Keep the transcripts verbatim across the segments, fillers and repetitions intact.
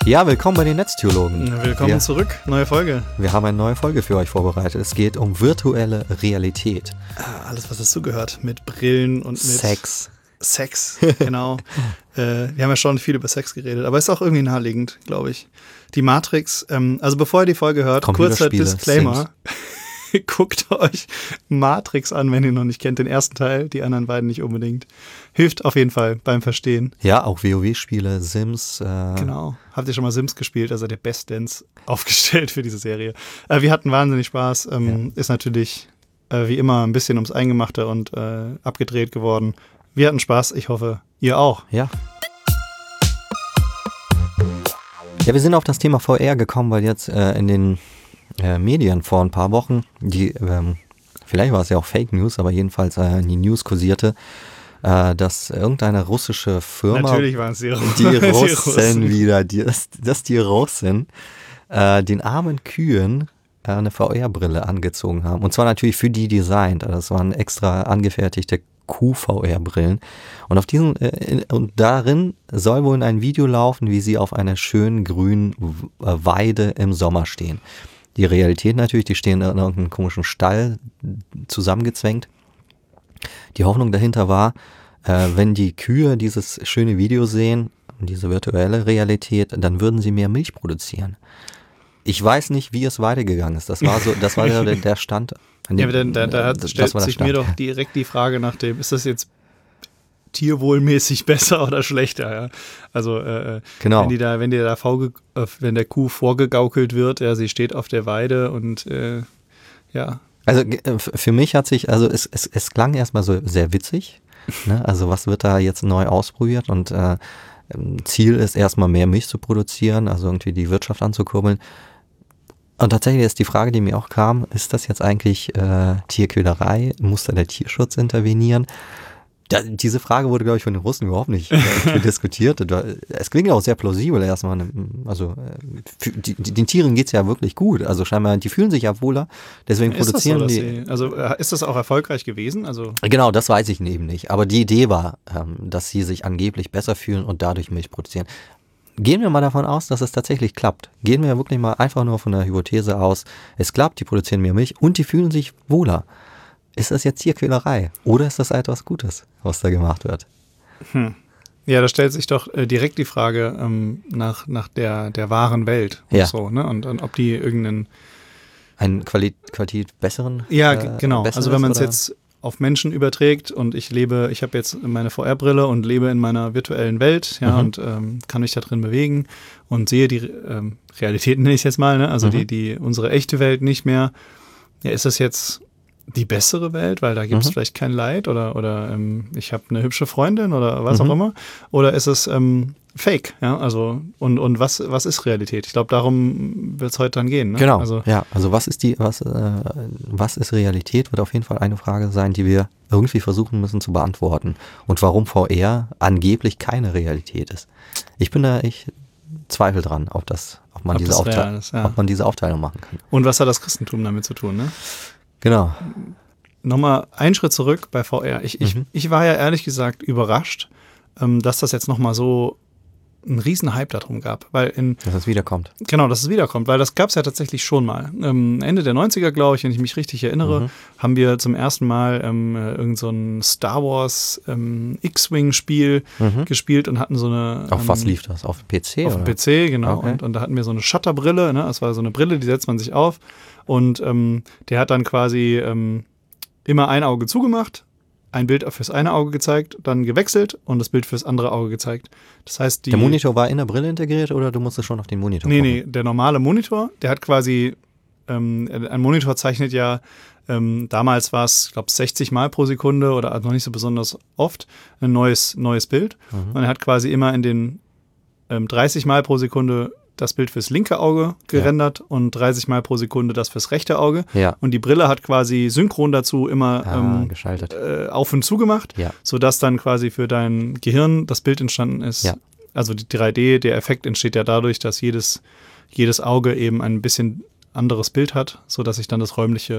Ja, willkommen bei den Netztheologen. Willkommen wir, zurück, neue Folge. Wir haben eine neue Folge für euch vorbereitet. Es geht um virtuelle Realität. Ah, alles, was dazugehört, mit Brillen und mit Sex. Sex, genau. äh, wir haben ja schon viel über Sex geredet, aber ist auch irgendwie naheliegend, glaube ich. Die Matrix, ähm, also bevor ihr die Folge hört, kurzer Disclaimer. Guckt euch Matrix an, wenn ihr noch nicht kennt, den ersten Teil, die anderen beiden nicht unbedingt. Hilft auf jeden Fall beim Verstehen. Ja, auch WoW-Spiele, Sims. Äh genau. Habt ihr schon mal Sims gespielt? Also der bestens aufgestellt für diese Serie. Äh, wir hatten wahnsinnig Spaß. Ähm, ja. Ist natürlich äh, wie immer ein bisschen ums Eingemachte und äh, abgedreht geworden. Wir hatten Spaß. Ich hoffe, ihr auch. Ja. Ja, wir sind auf das Thema V R gekommen, weil jetzt äh, in den Äh, Medien vor ein paar Wochen, die, ähm, vielleicht war es ja auch Fake News, aber jedenfalls äh, die News kursierte, äh, dass irgendeine russische Firma, natürlich waren es die, die, die Russen wieder, die, dass, dass die Russen äh, den armen Kühen äh, eine V R-Brille angezogen haben. Und zwar natürlich für die designt. Also das waren extra angefertigte Kuh-V R-Brillen. Und auf diesen äh, in, und darin soll wohl ein Video laufen, wie sie auf einer schönen grünen Weide im Sommer stehen. Die Realität natürlich, die stehen in irgendeinem komischen Stall zusammengezwängt. Die Hoffnung dahinter war, äh, wenn die Kühe dieses schöne Video sehen, diese virtuelle Realität, dann würden sie mehr Milch produzieren. Ich weiß nicht, wie es weitergegangen ist. Das war so, das war der, der Stand. Dem, ja, aber dann, da, da das stellt sich Stand. Mir doch direkt die Frage nach dem, ist das jetzt tierwohlmäßig besser oder schlechter, ja. Also äh, genau. wenn die da, wenn die da vorge- wenn der Kuh vorgegaukelt wird, ja, sie steht auf der Weide und äh, ja. Also äh, für mich hat sich, also es, es, es klang erstmal so sehr witzig, ne? Also was wird da jetzt neu ausprobiert und äh, Ziel ist erstmal mehr Milch zu produzieren, also irgendwie die Wirtschaft anzukurbeln. Und tatsächlich ist die Frage, die mir auch kam, ist das jetzt eigentlich äh, Tierquälerei? Muss da der Tierschutz intervenieren? Da, diese Frage wurde, glaube ich, von den Russen überhaupt nicht äh, diskutiert. Es klingt auch sehr plausibel erstmal. Also für die, den Tieren geht es ja wirklich gut. Also scheinbar, die fühlen sich ja wohler. Deswegen ist produzieren das so, die. Sie, also ist das auch erfolgreich gewesen? Also genau, das weiß ich eben nicht. Aber die Idee war, ähm, dass sie sich angeblich besser fühlen und dadurch Milch produzieren. Gehen wir mal davon aus, dass es tatsächlich klappt. Gehen wir wirklich mal einfach nur von der Hypothese aus, es klappt, die produzieren mehr Milch und die fühlen sich wohler. Ist das jetzt Tierquälerei oder ist das etwas Gutes, was da gemacht wird? Hm. Ja, da stellt sich doch äh, direkt die Frage ähm, nach, nach der, der wahren Welt und ja. so, ne? Und, und ob die irgendeinen einen Quali- Qualität besseren Ja, äh, genau. Also wenn man es jetzt auf Menschen überträgt und ich lebe, ich habe jetzt meine V R-Brille und lebe in meiner virtuellen Welt, ja, mhm. und ähm, kann mich da drin bewegen und sehe die ähm, Realität, nenne ich es jetzt mal, ne? Also mhm. die, die, unsere echte Welt nicht mehr. Ja, ist das jetzt die bessere Welt, weil da gibt es mhm. vielleicht kein Leid oder, oder ähm, ich habe eine hübsche Freundin oder was mhm. auch immer, oder ist es ähm, Fake, ja, also und, und was, was ist Realität? Ich glaube, darum wird es heute dann gehen. Ne? Genau, also, ja, also was ist die, was, äh, was ist Realität, wird auf jeden Fall eine Frage sein, die wir irgendwie versuchen müssen zu beantworten und warum V R angeblich keine Realität ist. Ich bin da, ich zweifle dran, ob das, ob man, ob diese, das Aufteil- ist, ja. ob man diese Aufteilung machen kann. Und was hat das Christentum damit zu tun, ne? Genau. Nochmal einen Schritt zurück bei V R. Ich, ich, mhm. ich war ja ehrlich gesagt überrascht, ähm, dass das jetzt nochmal so einen riesen Hype darum gab. Weil in, dass es wiederkommt. Genau, dass es wiederkommt, weil das gab es ja tatsächlich schon mal. Ähm, Ende der neunziger, glaube ich, wenn ich mich richtig erinnere, mhm. haben wir zum ersten Mal ähm, irgend so ein Star Wars ähm, X-Wing-Spiel mhm. gespielt und hatten so eine... Auf ähm, was lief das? Auf dem P C? Auf dem P C, genau. Okay. Und, und da hatten wir so eine Shutterbrille, ne? Das war so eine Brille, die setzt man sich auf. Und ähm, der hat dann quasi ähm, immer ein Auge zugemacht, ein Bild fürs eine Auge gezeigt, dann gewechselt und das Bild fürs andere Auge gezeigt. Das heißt, die, der Monitor war in der Brille integriert oder du musstest schon auf den Monitor Nee, gucken? nee, der normale Monitor, der hat quasi, ähm, ein Monitor zeichnet ja, ähm, damals war es, ich glaube, sechzig Mal pro Sekunde oder noch nicht so besonders oft, ein neues, neues Bild. Mhm. Und er hat quasi immer in den ähm, dreißig Mal pro Sekunde das Bild fürs linke Auge gerendert ja. und dreißig Mal pro Sekunde das fürs rechte Auge. Ja. Und die Brille hat quasi synchron dazu immer ah, ähm, geschaltet. Äh, auf und zu gemacht, ja. sodass dann quasi für dein Gehirn das Bild entstanden ist. Ja. Also die drei D, der Effekt entsteht ja dadurch, dass jedes, jedes Auge eben ein bisschen anderes Bild hat, sodass sich dann das räumliche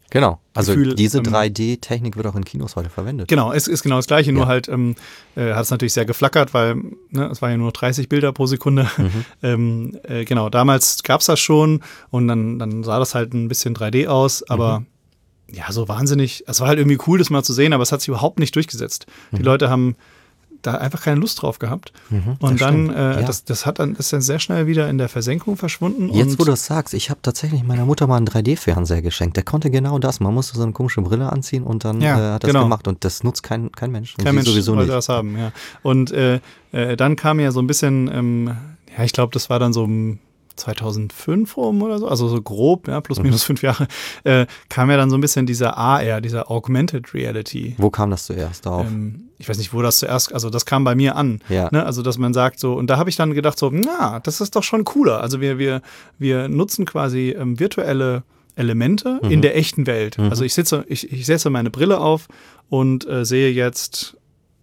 Genau, also Gefühl, diese ähm, drei D-Technik wird auch in Kinos heute verwendet. Genau, es ist genau das Gleiche, nur Ja. halt ähm, äh, hat es natürlich sehr geflackert, weil ne, es war ja nur dreißig Bilder pro Sekunde. Mhm. ähm, äh, genau, damals gab es das schon und dann, dann sah das halt ein bisschen drei D aus, aber Mhm. ja, so wahnsinnig, es war halt irgendwie cool, das mal zu sehen, aber es hat sich überhaupt nicht durchgesetzt. Die Leute haben da einfach keine Lust drauf gehabt. Mhm, Und das dann, stimmt, äh, ja. das, das hat dann, ist dann sehr schnell wieder in der Versenkung verschwunden. Jetzt, und wo du das sagst, ich habe tatsächlich meiner Mutter mal einen drei D-Fernseher geschenkt. Der konnte genau das. Man musste so eine komische Brille anziehen und dann Ja, äh, hat das genau. gemacht. Und das nutzt kein, kein Mensch. Und kein sie Mensch sowieso wollte nicht. das haben, ja. Und äh, äh, dann kam ja so ein bisschen, ähm, ja, ich glaube, das war dann so um zweitausendfünf rum oder so, also so grob, ja, plus minus fünf Jahre, äh, kam ja dann so ein bisschen dieser A R, dieser Augmented Reality. Wo kam das zuerst auf? Ähm, ich weiß nicht, wo das zuerst, also das kam bei mir an. Ja. Ne? Also, dass man sagt so, und da habe ich dann gedacht so, na, das ist doch schon cooler. Also wir, wir, wir nutzen quasi ähm, virtuelle Elemente Mhm. in der echten Welt. Mhm. Also ich sitze, ich, ich setze meine Brille auf und äh, sehe jetzt,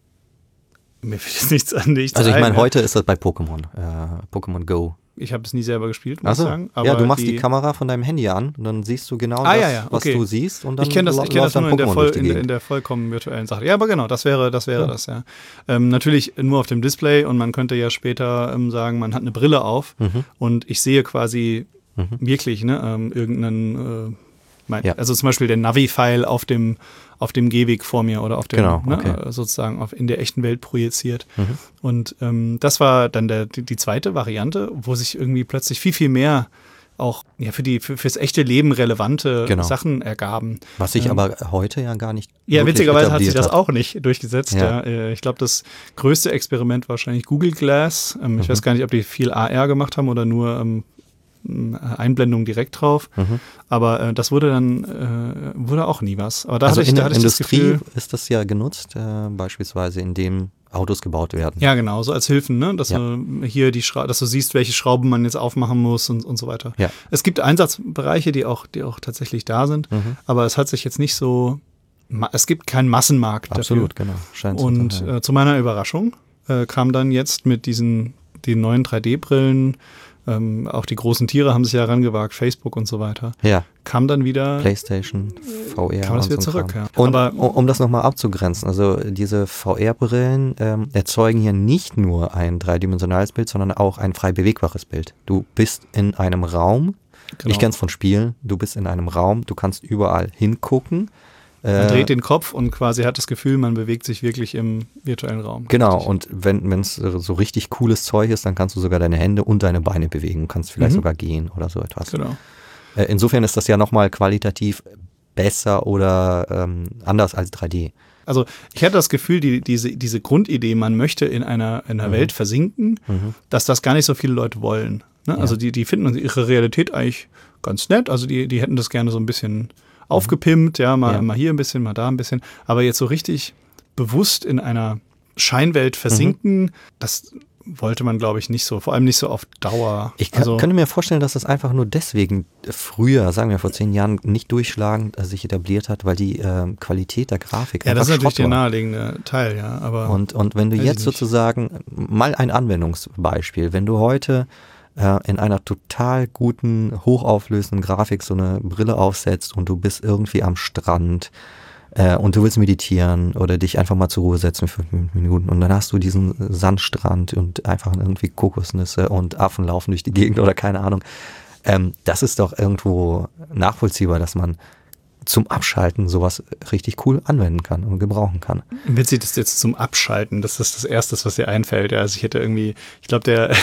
mir fällt jetzt nichts an, nichts Also ich ein, meine, ja. heute ist das bei Pokémon. Äh, Pokémon Go. Ich habe es nie selber gespielt, muss Achso. ich sagen. Aber Ja, du machst die, Kamera von deinem Handy an und dann siehst du genau Ah, das, ja, ja, was okay. du siehst. Und dann Ich kenne das, lau- ich kenn das läuft dann nur in der, Pokémon voll, durch die in, der, Gegend. in der vollkommen virtuellen Sache. Ja, aber genau, das wäre das, wäre Ja. das ja. Ähm, natürlich nur auf dem Display und man könnte ja später ähm, sagen, man hat eine Brille auf Mhm. und ich sehe quasi Mhm. wirklich ne, ähm, irgendeinen, äh, mein, Ja. also zum Beispiel der Navi-File auf dem, auf dem Gehweg vor mir oder auf dem, Genau, ne, okay. äh, sozusagen auf, in der echten Welt projiziert. Mhm. Und ähm, das war dann der, die, die zweite Variante, wo sich irgendwie plötzlich viel, viel mehr auch ja, für die für, fürs echte Leben relevante Genau. Sachen ergaben. Was sich Ähm, aber heute ja gar nicht Ja, wirklich witzigerweise hat sich etabliert das auch nicht durchgesetzt. Ja. Ja. Äh, Ich glaube, das größte Experiment wahrscheinlich Google Glass. Ähm, Ich Mhm. weiß gar nicht, ob die viel A R gemacht haben oder nur ähm, Einblendung direkt drauf. Mhm. Aber äh, das wurde dann äh, wurde auch nie was. Aber da Also hatte ich, in da der hatte ich das Industrie Gefühl, ist das ja genutzt, äh, beispielsweise indem Autos gebaut werden. ja genau, so als Hilfen, ne? Dass Ja. du hier die Schra dass du siehst, welche Schrauben man jetzt aufmachen muss und, und so weiter. Ja. Es gibt Einsatzbereiche, die auch, die auch tatsächlich da sind, Mhm. aber es hat sich jetzt nicht so, ma- es gibt keinen Massenmarkt Absolut, dafür. genau. Scheint so Und zu sein. äh, zu meiner Überraschung äh, kam dann jetzt mit diesen den neuen drei D-Brillen, ähm, auch die großen Tiere haben sich ja herangewagt, Facebook und so weiter, Ja, kam dann wieder, PlayStation, V R kam das und wieder so ein zurück. Kram. Ja. Und Aber um, um das nochmal abzugrenzen, also diese V R-Brillen ähm, erzeugen hier nicht nur ein dreidimensionales Bild, sondern auch ein frei bewegbares Bild. Du bist in einem Raum, genau. ich kenne es von Spielen, du bist in einem Raum, du kannst überall hingucken. man Äh, dreht den Kopf und quasi hat das Gefühl, man bewegt sich wirklich im virtuellen Raum. Genau, Richtig. und wenn es so richtig cooles Zeug ist, dann kannst du sogar deine Hände und deine Beine bewegen, kannst vielleicht Mhm. sogar gehen oder so etwas. Genau. Äh, insofern ist das ja nochmal qualitativ besser oder ähm, anders als drei D. Also ich hatte das Gefühl, die, diese, diese Grundidee, man möchte in einer, in einer Mhm. Welt versinken, Mhm. dass das gar nicht so viele Leute wollen. Ne? Ja. Also die, die finden ihre Realität eigentlich ganz nett. Also die, die hätten das gerne so ein bisschen aufgepimpt, ja, mal, Ja. mal hier ein bisschen, mal da ein bisschen. Aber jetzt so richtig bewusst in einer Scheinwelt versinken, das wollte man, glaube ich, nicht so. Vor allem nicht so auf Dauer. Ich kann, also, könnte mir vorstellen, dass das einfach nur deswegen früher, sagen wir vor zehn Jahren, nicht durchschlagend äh, sich etabliert hat, weil die ähm, Qualität der Grafik ja, das ist einfach natürlich Schrott der war. naheliegende Teil, ja. Aber Und, und wenn du Weiß ich jetzt nicht. sozusagen, mal ein Anwendungsbeispiel, wenn du heute äh, in einer total guten, hochauflösenden Grafik so eine Brille aufsetzt und du bist irgendwie am Strand äh, und du willst meditieren oder dich einfach mal zur Ruhe setzen für fünf Minuten und dann hast du diesen Sandstrand und einfach irgendwie Kokosnüsse und Affen laufen durch die Gegend oder keine Ahnung. Ähm, das ist doch irgendwo nachvollziehbar, dass man zum Abschalten sowas richtig cool anwenden kann und gebrauchen kann. witzig, das jetzt zum Abschalten, das ist das Erste, was dir einfällt. Ja, also ich hätte irgendwie, ich glaube, der,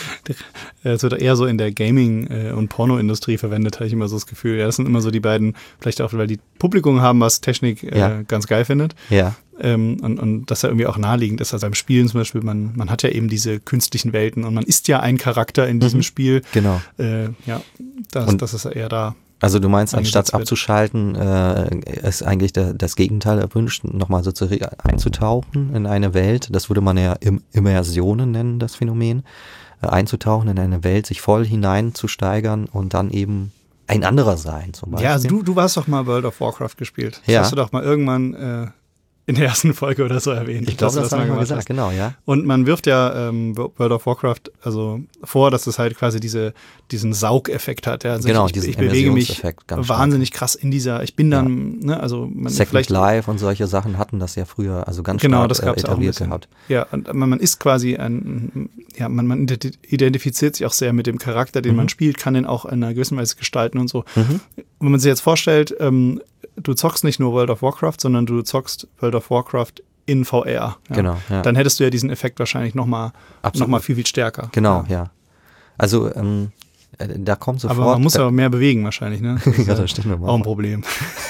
der es wird eher so in der Gaming- äh, und Pornoindustrie verwendet, habe ich immer so das Gefühl. Ja, das sind immer so die beiden, vielleicht auch, weil die Publikum haben, was Technik äh, Ja. ganz geil findet. Ja. Ähm, und, und das ja irgendwie auch naheliegend ist. Also beim Spielen zum Beispiel, man, man hat ja eben diese künstlichen Welten und man ist ja ein Charakter in diesem Mhm. Spiel. Genau. Äh, ja, das, Und- das ist eher da. Also du meinst, Eingesetzt anstatt wird. abzuschalten, äh, ist eigentlich der, das Gegenteil erwünscht, nochmal so zu re- einzutauchen in eine Welt. Das würde man ja Im Immersionen nennen, das Phänomen. Äh, einzutauchen in eine Welt, sich voll hineinzusteigern und dann eben ein anderer sein zum Beispiel. Ja, also du, du hast doch mal World of Warcraft gespielt. Das Ja. hast du doch mal irgendwann äh, in der ersten Folge oder so erwähnt. Ich glaube, das, das habe ich mal gesagt, hast. genau, ja. Und man wirft ja ähm, World of Warcraft also vor, dass es halt quasi diese, diesen Saugeffekt hat. Ja. Also genau, ich, diesen ich bewege mich ganz wahnsinnig stark. krass in dieser, ich bin dann, ja. ne, also man Second vielleicht Life und solche Sachen hatten das ja früher, also ganz genau, stark das gab's äh, auch ein etabliert bisschen. gehabt. Ja, und man, man ist quasi ein, ja, man, man identifiziert sich auch sehr mit dem Charakter, den mhm. man spielt, kann den auch in einer gewissen Weise gestalten und so. Mhm. Wenn man sich jetzt vorstellt, ähm, du zockst nicht nur World of Warcraft, sondern du zockst World of Warcraft in V R. Ja. Genau, ja. Dann hättest du ja diesen Effekt wahrscheinlich nochmal noch mal viel, viel stärker. Genau, ja. ja. Also ähm, da kommt sofort... Aber man muss aber mehr bewegen wahrscheinlich, ne? Das ist ja, das stimmt. auch ein Problem.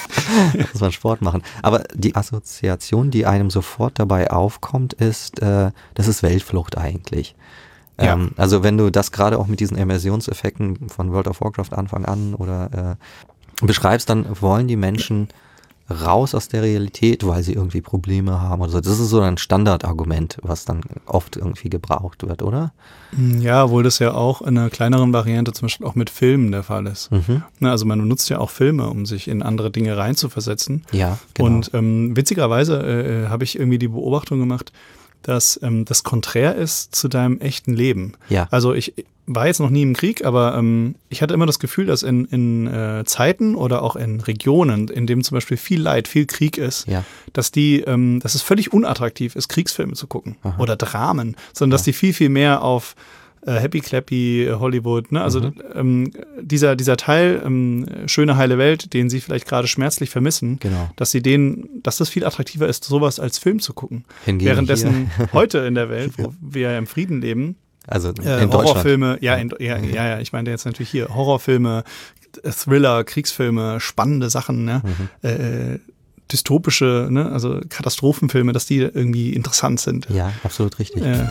Muss man Sport machen. Aber die Assoziation, die einem sofort dabei aufkommt, ist, äh, das ist Weltflucht eigentlich. Ja. Ähm, also wenn du das gerade auch mit diesen Immersionseffekten von World of Warcraft Anfang an oder äh, beschreibst, dann wollen die Menschen raus aus der Realität, weil sie irgendwie Probleme haben oder so. Das ist so ein Standardargument, was dann oft irgendwie gebraucht wird, oder? Ja, obwohl das ja auch in einer kleineren Variante zum Beispiel auch mit Filmen der Fall ist. Mhm. Na, also man benutzt ja auch Filme, um sich in andere Dinge reinzuversetzen. Ja, genau. Und ähm, witzigerweise äh, habe ich irgendwie die Beobachtung gemacht, dass ähm, das konträr ist zu deinem echten Leben. Ja. Also ich war jetzt noch nie im Krieg, aber ähm, ich hatte immer das Gefühl, dass in, in äh, Zeiten oder auch in Regionen, in denen zum Beispiel viel Leid, viel Krieg ist, ja. dass die, ähm, dass es völlig unattraktiv ist, Kriegsfilme zu gucken. Aha. Oder Dramen, sondern ja. dass die viel, viel mehr auf äh, Happy Clappy Hollywood, ne? Also mhm. ähm, dieser, dieser Teil, ähm, schöne heile Welt, den sie vielleicht gerade schmerzlich vermissen, genau. dass sie den, dass das viel attraktiver ist, sowas als Film zu gucken. Hingegen Währenddessen heute in der Welt, wo wir ja im Frieden leben, also in äh, Horrorfilme, ja, in, ja, ja, ja, ich meine jetzt natürlich hier Horrorfilme, Thriller, Kriegsfilme, spannende Sachen, ne? Mhm. Äh, dystopische, ne? Also Katastrophenfilme, dass die irgendwie interessant sind. Ja, absolut richtig. Äh,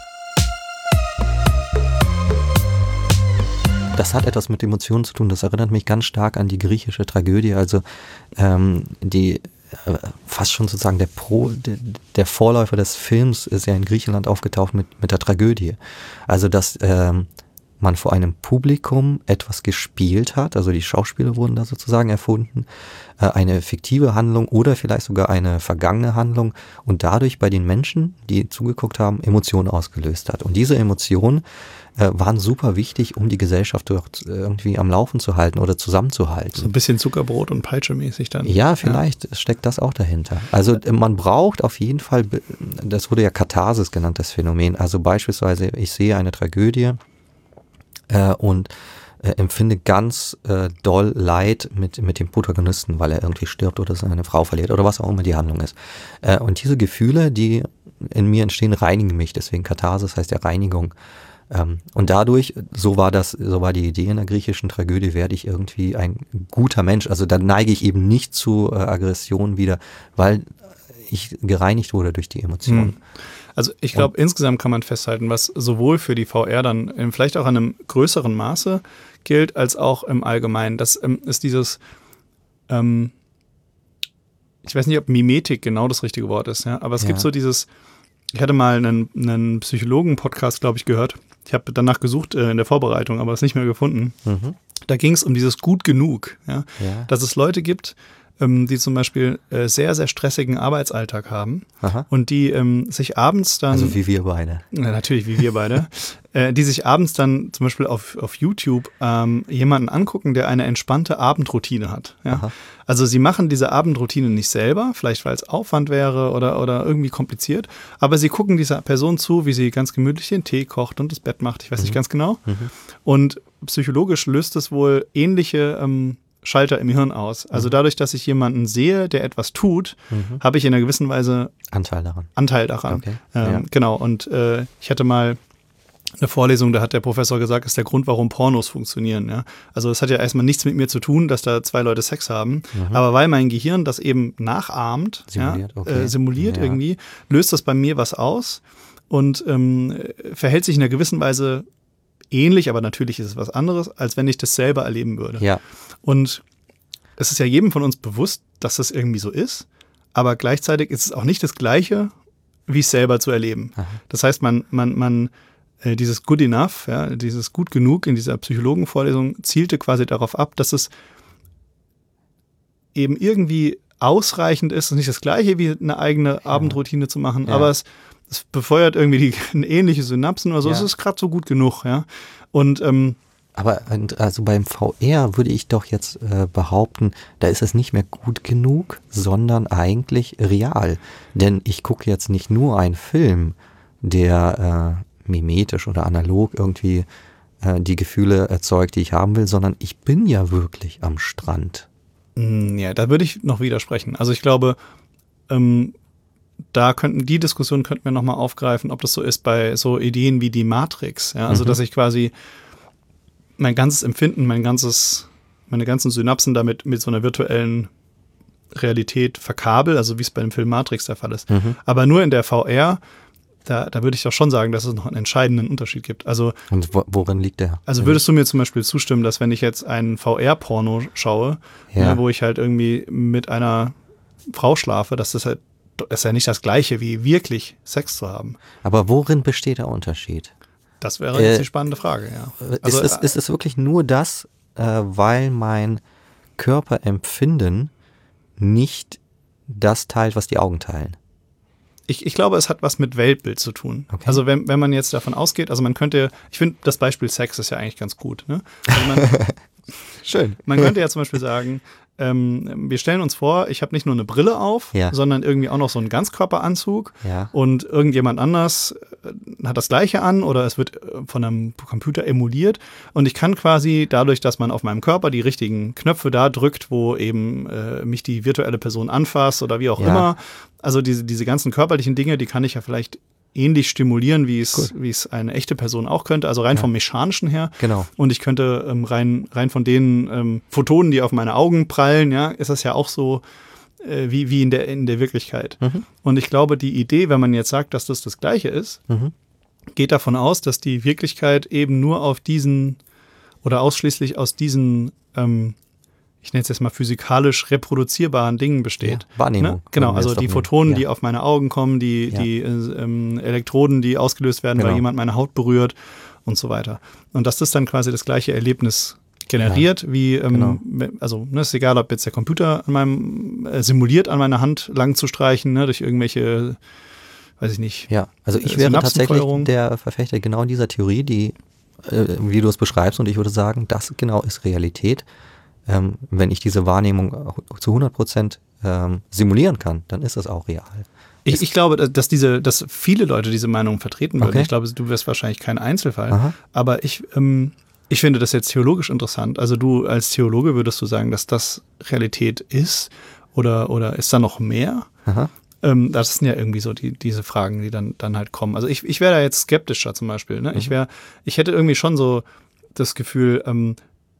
Das hat etwas mit Emotionen zu tun. Das erinnert mich ganz stark an die griechische Tragödie. Also ähm, die äh, fast schon sozusagen der Pro, der, der Vorläufer des Films ist ja in Griechenland aufgetaucht mit, mit der Tragödie. Also dass ähm, man vor einem Publikum etwas gespielt hat, also die Schauspieler wurden da sozusagen erfunden, äh, eine fiktive Handlung oder vielleicht sogar eine vergangene Handlung und dadurch bei den Menschen, die zugeguckt haben, Emotionen ausgelöst hat. Und diese Emotionen äh, waren super wichtig, um die Gesellschaft dort irgendwie am Laufen zu halten oder zusammenzuhalten. So ein bisschen Zuckerbrot und Peitsche mäßig dann. Ja, vielleicht ja. steckt das auch dahinter. Also man braucht auf jeden Fall, das wurde ja Katharsis genannt, das Phänomen. Also beispielsweise, ich sehe eine Tragödie, Äh, und äh, empfinde ganz äh, doll Leid mit, mit dem Protagonisten, weil er irgendwie stirbt oder seine Frau verliert oder was auch immer die Handlung ist. Äh, und diese Gefühle, die in mir entstehen, reinigen mich. Deswegen Katharsis heißt ja Reinigung. Ähm, und dadurch, so war das, so war die Idee in der griechischen Tragödie, werde ich irgendwie ein guter Mensch. Also da neige ich eben nicht zu äh, Aggression wieder, weil ich gereinigt wurde durch die Emotionen. Hm. Also ich glaube, insgesamt kann man festhalten, was sowohl für die V R dann in vielleicht auch in einem größeren Maße gilt, als auch im Allgemeinen. Das ähm, ist dieses, ähm, ich weiß nicht, ob Mimetik genau das richtige Wort ist, ja, aber es ja. gibt so dieses, ich hatte mal einen, einen Psychologen-Podcast, glaube ich, gehört. Ich habe danach gesucht äh, in der Vorbereitung, aber es nicht mehr gefunden. Mhm. Da ging es um dieses gut genug, ja? Ja. Dass es Leute gibt, die zum Beispiel äh, sehr, sehr stressigen Arbeitsalltag haben. Aha. Und die ähm, sich abends dann... Also wie wir beide. Ja, natürlich, wie wir beide. äh, die sich abends dann zum Beispiel auf, auf YouTube ähm, jemanden angucken, der eine entspannte Abendroutine hat. Ja? Also sie machen diese Abendroutine nicht selber, vielleicht weil es Aufwand wäre oder, oder irgendwie kompliziert, aber sie gucken dieser Person zu, wie sie ganz gemütlich den Tee kocht und das Bett macht, ich weiß mhm. nicht ganz genau. Mhm. Und psychologisch löst es wohl ähnliche... Ähm, Schalter im Hirn aus. Also dadurch, dass ich jemanden sehe, der etwas tut, mhm. habe ich in einer gewissen Weise Anteil daran. Anteil daran. Okay. Ähm, ja. Genau. Und äh, ich hatte mal eine Vorlesung, da hat der Professor gesagt, ist der Grund, warum Pornos funktionieren. Ja? Also es hat ja erstmal nichts mit mir zu tun, dass da zwei Leute Sex haben, mhm. aber weil mein Gehirn das eben nachahmt, simuliert, ja, okay. äh, simuliert ja. irgendwie, löst das bei mir was aus und ähm, verhält sich in einer gewissen Weise ähnlich, aber natürlich ist es was anderes, als wenn ich das selber erleben würde. Ja. Und es ist ja jedem von uns bewusst, dass das irgendwie so ist, aber gleichzeitig ist es auch nicht das Gleiche, wie es selber zu erleben. Aha. Das heißt, man, man, man, äh, dieses Good Enough, ja, dieses Gut genug in dieser Psychologenvorlesung zielte quasi darauf ab, dass es eben irgendwie ausreichend ist. Es ist nicht das Gleiche wie eine eigene Abendroutine zu machen, Ja. aber es, es befeuert irgendwie die, ähnliche Synapsen oder so. Ja. Es ist gerade so gut genug, ja. Und ähm, Aber also beim V R würde ich doch jetzt äh, behaupten, da ist es nicht mehr gut genug, sondern eigentlich real. Denn ich gucke jetzt nicht nur einen Film, der äh, mimetisch oder analog irgendwie äh, die Gefühle erzeugt, die ich haben will, sondern ich bin ja wirklich am Strand. Ja, da würde ich noch widersprechen. Also ich glaube, ähm, da könnten die Diskussion könnten wir nochmal aufgreifen, ob das so ist bei so Ideen wie die Matrix. Ja? Also Mhm. dass ich quasi mein ganzes Empfinden, mein ganzes, meine ganzen Synapsen damit mit so einer virtuellen Realität verkabel, also wie es bei dem Film Matrix der Fall ist. Mhm. Aber nur in der V R, da, da würde ich doch schon sagen, dass es noch einen entscheidenden Unterschied gibt. Also, Und wo, worin liegt der? also würdest du mir zum Beispiel zustimmen, dass wenn ich jetzt einen V R-Porno schaue, Ja. ne, wo ich halt irgendwie mit einer Frau schlafe, dass das halt, das ist ja nicht das Gleiche wie wirklich Sex zu haben. Aber worin besteht der Unterschied? Das wäre Äh, jetzt die spannende Frage, ja. Also, ist, es, ist es wirklich nur das, äh, weil mein Körperempfinden nicht das teilt, was die Augen teilen? Ich, ich glaube, es hat was mit Weltbild zu tun. Okay. Also wenn, wenn man jetzt davon ausgeht, also man könnte, ich finde, das Beispiel Sex ist ja eigentlich ganz gut. Ne? Also man, Schön. man könnte ja zum Beispiel sagen, ähm, wir stellen uns vor, ich habe nicht nur eine Brille auf, Ja. sondern irgendwie auch noch so einen Ganzkörperanzug Ja. und irgendjemand anders äh, hat das Gleiche an oder es wird äh, von einem Computer emuliert und ich kann quasi dadurch, dass man auf meinem Körper die richtigen Knöpfe da drückt, wo eben äh, mich die virtuelle Person anfasst oder wie auch Ja. immer, also diese, diese ganzen körperlichen Dinge, die kann ich ja vielleicht ähnlich stimulieren, wie es, wie es eine echte Person auch könnte, also rein Ja. vom Mechanischen her. Genau. Und ich könnte ähm, rein, rein von den ähm, Photonen, die auf meine Augen prallen, ja, ist das ja auch so äh, wie, wie in der, in der Wirklichkeit. Mhm. Und ich glaube, die Idee, wenn man jetzt sagt, dass das das Gleiche ist, Mhm. geht davon aus, dass die Wirklichkeit eben nur auf diesen oder ausschließlich aus diesen, ähm, ich nenne es jetzt mal physikalisch reproduzierbaren Dingen besteht. Ja, Wahrnehmung. Ne? Genau, Würden wir also es doch die nennen. Photonen, Ja. die auf meine Augen kommen, die, Ja. die äh, ähm, Elektroden, die ausgelöst werden, weil Genau. jemand meine Haut berührt und so weiter. Und dass das dann quasi das gleiche Erlebnis generiert, wie, ähm, also ne, ist egal, ob jetzt der Computer an meinem, äh, simuliert an meiner Hand lang zu streichen, ne, durch irgendwelche, weiß ich nicht. Ja, also ich äh, wäre tatsächlich Synapsenfeuerung. der Verfechter genau dieser Theorie, die, äh, wie du es beschreibst, und ich würde sagen, das genau ist Realität. Ähm, wenn ich diese Wahrnehmung auch zu hundert Prozent ähm, simulieren kann, dann ist das auch real. Ich, ich glaube, dass diese, dass viele Leute diese Meinung vertreten würden. Okay. Ich glaube, du wirst wahrscheinlich kein Einzelfall. Aha. Aber ich, ähm, ich finde das jetzt theologisch interessant. Also du als Theologe würdest du sagen, dass das Realität ist oder, oder ist da noch mehr? Aha. Ähm, das sind ja irgendwie so die, diese Fragen, die dann, dann halt kommen. Also ich, ich wäre da jetzt skeptischer zum Beispiel. Ne? Mhm. Ich wäre, ich hätte irgendwie schon so das Gefühl, ähm,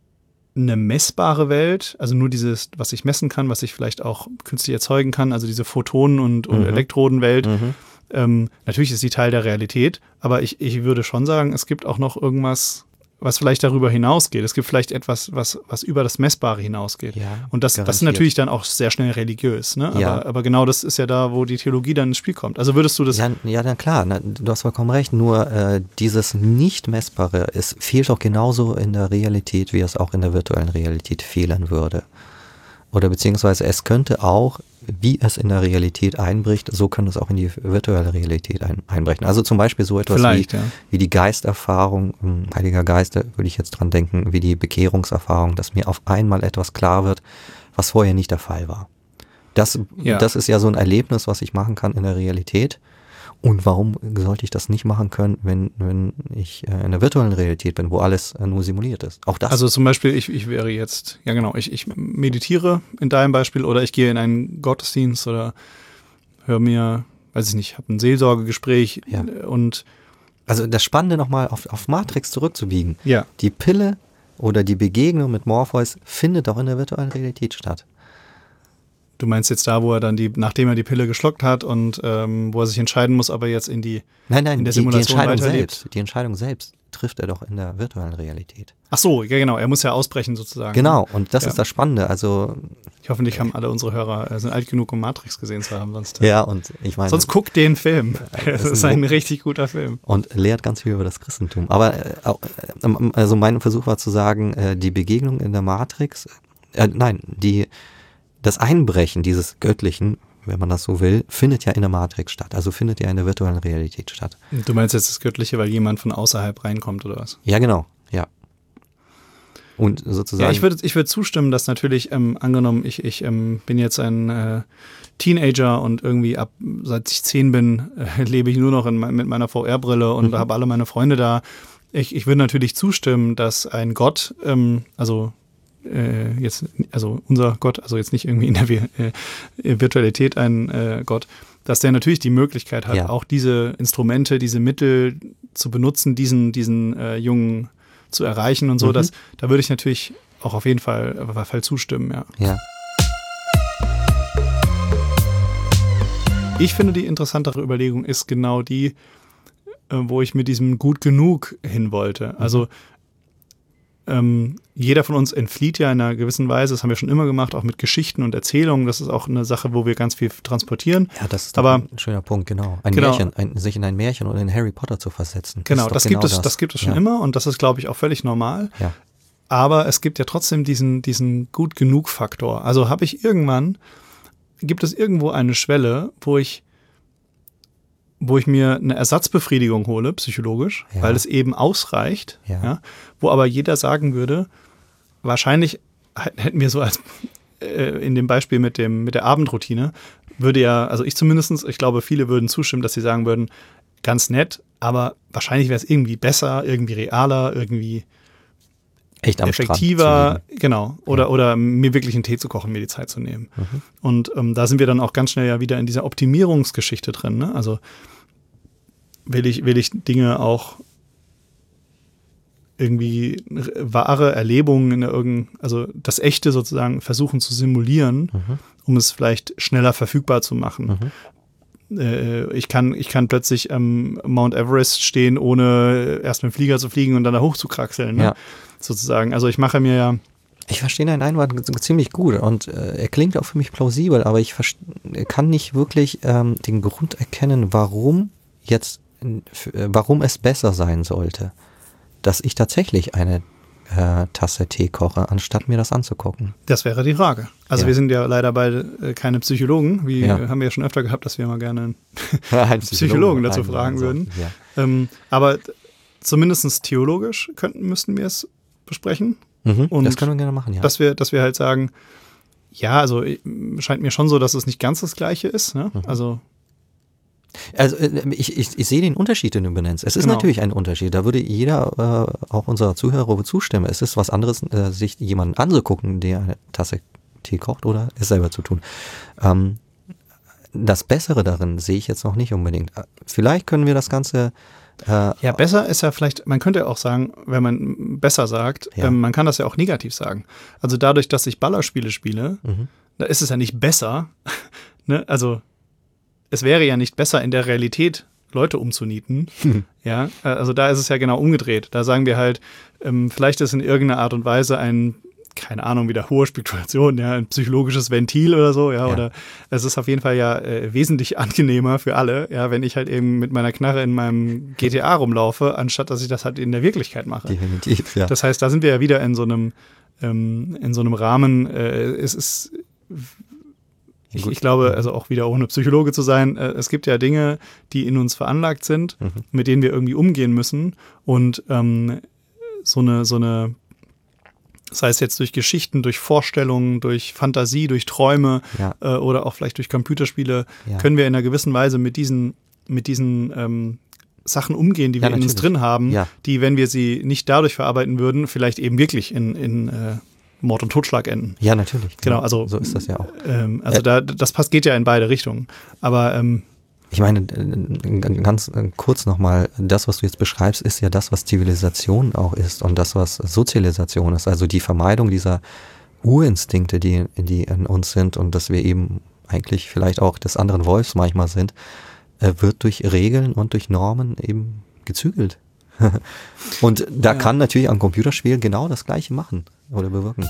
eine messbare Welt, also nur dieses, was ich messen kann, was ich vielleicht auch künstlich erzeugen kann, also diese Photonen- und, und Mhm. Elektrodenwelt. Mhm. Ähm, natürlich ist sie Teil der Realität, aber ich, ich würde schon sagen, es gibt auch noch irgendwas, was vielleicht darüber hinausgeht. Es gibt vielleicht etwas, was, was über das Messbare hinausgeht. Ja, und das, das ist garantiert. natürlich dann auch sehr schnell religiös. Ne? Ja. Aber, aber genau das ist ja da, wo die Theologie dann ins Spiel kommt. Also würdest du das... Ja, ja, na klar, na, du hast vollkommen recht, nur äh, dieses Nicht-Messbare, es fehlt auch genauso in der Realität, wie es auch in der virtuellen Realität fehlen würde. Oder beziehungsweise es könnte auch, wie es in der Realität einbricht, so könnte es auch in die virtuelle Realität ein, einbrechen. Also zum Beispiel so etwas wie, Vielleicht, ja. wie die Geisterfahrung, ähm, Heiliger Geist, da würde ich jetzt dran denken, wie die Bekehrungserfahrung, dass mir auf einmal etwas klar wird, was vorher nicht der Fall war. Das, Ja. das ist ja so ein Erlebnis, was ich machen kann in der Realität. Und warum sollte ich das nicht machen können, wenn, wenn ich äh, in der virtuellen Realität bin, wo alles äh, nur simuliert ist? Auch das. Also zum Beispiel, ich, ich wäre jetzt, ja genau, ich, ich meditiere in deinem Beispiel oder ich gehe in einen Gottesdienst oder höre mir, weiß ich nicht, habe ein Seelsorgegespräch Ja. und Also das Spannende nochmal auf, auf Matrix zurückzubiegen. ja. Die Pille oder die Begegnung mit Morpheus findet auch in der virtuellen Realität statt. Du meinst jetzt da, wo er dann die, nachdem er die Pille geschluckt hat und ähm, wo er sich entscheiden muss, ob er jetzt in die, Nein, nein, in der die, die Simulation Entscheidung weiterlebt? selbst, die Entscheidung selbst trifft er doch in der virtuellen Realität. Ach so, ja genau, er muss ja ausbrechen sozusagen. Genau, und das Ja. ist das Spannende. Also Ich hoffe, haben alle unsere Hörer äh, sind alt genug, um Matrix gesehen zu haben. Sonst, äh, ja, und ich meine, sonst guckt den Film. Das ist ist ein richtig guter Film. und lehrt ganz viel über das Christentum. Aber äh, auch, äh, also mein Versuch war zu sagen, äh, die Begegnung in der Matrix, äh, nein, die das Einbrechen dieses Göttlichen, wenn man das so will, findet ja in der Matrix statt. Also findet ja in der virtuellen Realität statt. Du meinst jetzt das Göttliche, weil jemand von außerhalb reinkommt oder was? Ja, genau. Ja. Und sozusagen. Ja, ich würde ich würd zustimmen, dass natürlich, ähm, angenommen, ich, ich ähm, bin jetzt ein äh, Teenager und irgendwie ab, seit ich zehn bin, äh, lebe ich nur noch in, mit meiner V R-Brille und mhm. habe alle meine Freunde da. Ich, ich würde natürlich zustimmen, dass ein Gott, ähm, also Äh, jetzt, also unser Gott, also jetzt nicht irgendwie in der äh, Virtualität ein äh, Gott, dass der natürlich die Möglichkeit hat, ja. auch diese Instrumente, diese Mittel zu benutzen, diesen, diesen äh, Jungen zu erreichen und so, mhm. dass, da würde ich natürlich auch auf jeden Fall, auf jeden Fall zustimmen, ja. ja. Ich finde, die interessantere Überlegung ist genau die, äh, wo ich mit diesem gut genug hin wollte. Also Ähm, jeder von uns entflieht ja in einer gewissen Weise, das haben wir schon immer gemacht, auch mit Geschichten und Erzählungen. Das ist auch eine Sache, wo wir ganz viel transportieren. Ja, das ist aber, ein schöner Punkt, genau. Ein genau. Märchen, ein, sich in ein Märchen oder in Harry Potter zu versetzen. Genau, das, das, genau gibt es, das. das gibt es schon ja. immer und das ist, glaube ich, auch völlig normal. Ja. Aber es gibt ja trotzdem diesen, diesen Gut-Genug-Faktor. Also habe ich irgendwann, gibt es irgendwo eine Schwelle, wo ich wo ich mir eine Ersatzbefriedigung hole, psychologisch, ja. weil es eben ausreicht, ja. Ja, wo aber jeder sagen würde, wahrscheinlich hätten wir so als äh, in dem Beispiel mit dem mit der Abendroutine, würde ja, also ich zumindest, ich glaube, viele würden zustimmen, dass sie sagen würden, ganz nett, aber wahrscheinlich wäre es irgendwie besser, irgendwie realer, irgendwie echt am effektiver, genau, oder, ja. oder mir wirklich einen Tee zu kochen, mir die Zeit zu nehmen. Mhm. Und ähm, da sind wir dann auch ganz schnell ja wieder in dieser Optimierungsgeschichte drin, ne? Also will ich, will ich Dinge auch irgendwie wahre Erlebungen in irgendein, also das Echte sozusagen versuchen zu simulieren, mhm. um es vielleicht schneller verfügbar zu machen. Mhm. Äh, ich kann, ich kann plötzlich am Mount Everest stehen, ohne erst mit dem Flieger zu fliegen und dann da hoch zu kraxeln, ne? Ja. Sozusagen. Also ich mache mir ja Ich verstehe deinen Einwand ziemlich gut und äh, er klingt auch für mich plausibel, aber ich kann nicht wirklich ähm, den Grund erkennen, warum jetzt, äh, warum es besser sein sollte, dass ich tatsächlich eine äh, Tasse Tee koche, anstatt mir das anzugucken. Das wäre die Frage. Also ja. wir sind ja leider beide äh, keine Psychologen, wie ja. äh, haben wir ja schon öfter gehabt, dass wir mal gerne einen Psychologen, Psychologen dazu fragen so. würden. Ja. Ähm, aber zumindest theologisch könnten, müssten wir es besprechen. Mhm, und das können wir gerne machen, ja. Dass wir, dass wir halt sagen, ja, also scheint mir schon so, dass es nicht ganz das Gleiche ist. Ne? Mhm. Also, also ich, ich, ich sehe den Unterschied, den du benennst. Es ist genau. natürlich ein Unterschied. Da würde jeder, äh, auch unserer Zuhörer, zustimmen. Es ist was anderes, äh, sich jemanden anzugucken, der eine Tasse Tee kocht oder es selber zu tun. Ähm, das Bessere darin sehe ich jetzt noch nicht unbedingt. Vielleicht können wir das Ganze Äh, ja, besser ist ja vielleicht, man könnte auch sagen, wenn man besser sagt, ja. ähm, man kann das ja auch negativ sagen. Also dadurch, dass ich Ballerspiele spiele, mhm. da ist es ja nicht besser. Ne? Also es wäre ja nicht besser, in der Realität Leute umzunieten. Mhm. Ja, also da ist es ja genau umgedreht. Da sagen wir halt, ähm, vielleicht ist in irgendeiner Art und Weise ein, keine Ahnung, wieder hohe Spekulation, ja, ein psychologisches Ventil oder so, ja, ja. oder es ist auf jeden Fall ja äh, wesentlich angenehmer für alle, ja, wenn ich halt eben mit meiner Knarre in meinem G T A rumlaufe, anstatt dass ich das halt in der Wirklichkeit mache. Definitiv, ja. Das heißt, da sind wir ja wieder in so einem, ähm, in so einem Rahmen, äh, es ist, ich, ich glaube, also auch wieder ohne Psychologe zu sein, äh, es gibt ja Dinge, die in uns veranlagt sind, mhm. mit denen wir irgendwie umgehen müssen und ähm, so eine, so eine sei es jetzt durch Geschichten, durch Vorstellungen, durch Fantasie, durch Träume ja. äh, oder auch vielleicht durch Computerspiele, ja. können wir in einer gewissen Weise mit diesen, mit diesen ähm, Sachen umgehen, die wir ja, in uns drin haben, ja. die, wenn wir sie nicht dadurch verarbeiten würden, vielleicht eben wirklich in, in äh, Mord und Totschlag enden. Ja, natürlich. Genau, also so ist das ja auch. Ähm, also äh, da, das passt, geht ja in beide Richtungen. Aber ähm, ich meine, ganz kurz nochmal, das, was du jetzt beschreibst, ist ja das, was Zivilisation auch ist und das, was Sozialisation ist. Also die Vermeidung dieser Urinstinkte, die, die in uns sind und dass wir eben eigentlich vielleicht auch des anderen Wolfs manchmal sind, wird durch Regeln und durch Normen eben gezügelt. Und da ja. kann natürlich ein Computerspiel genau das Gleiche machen oder bewirken.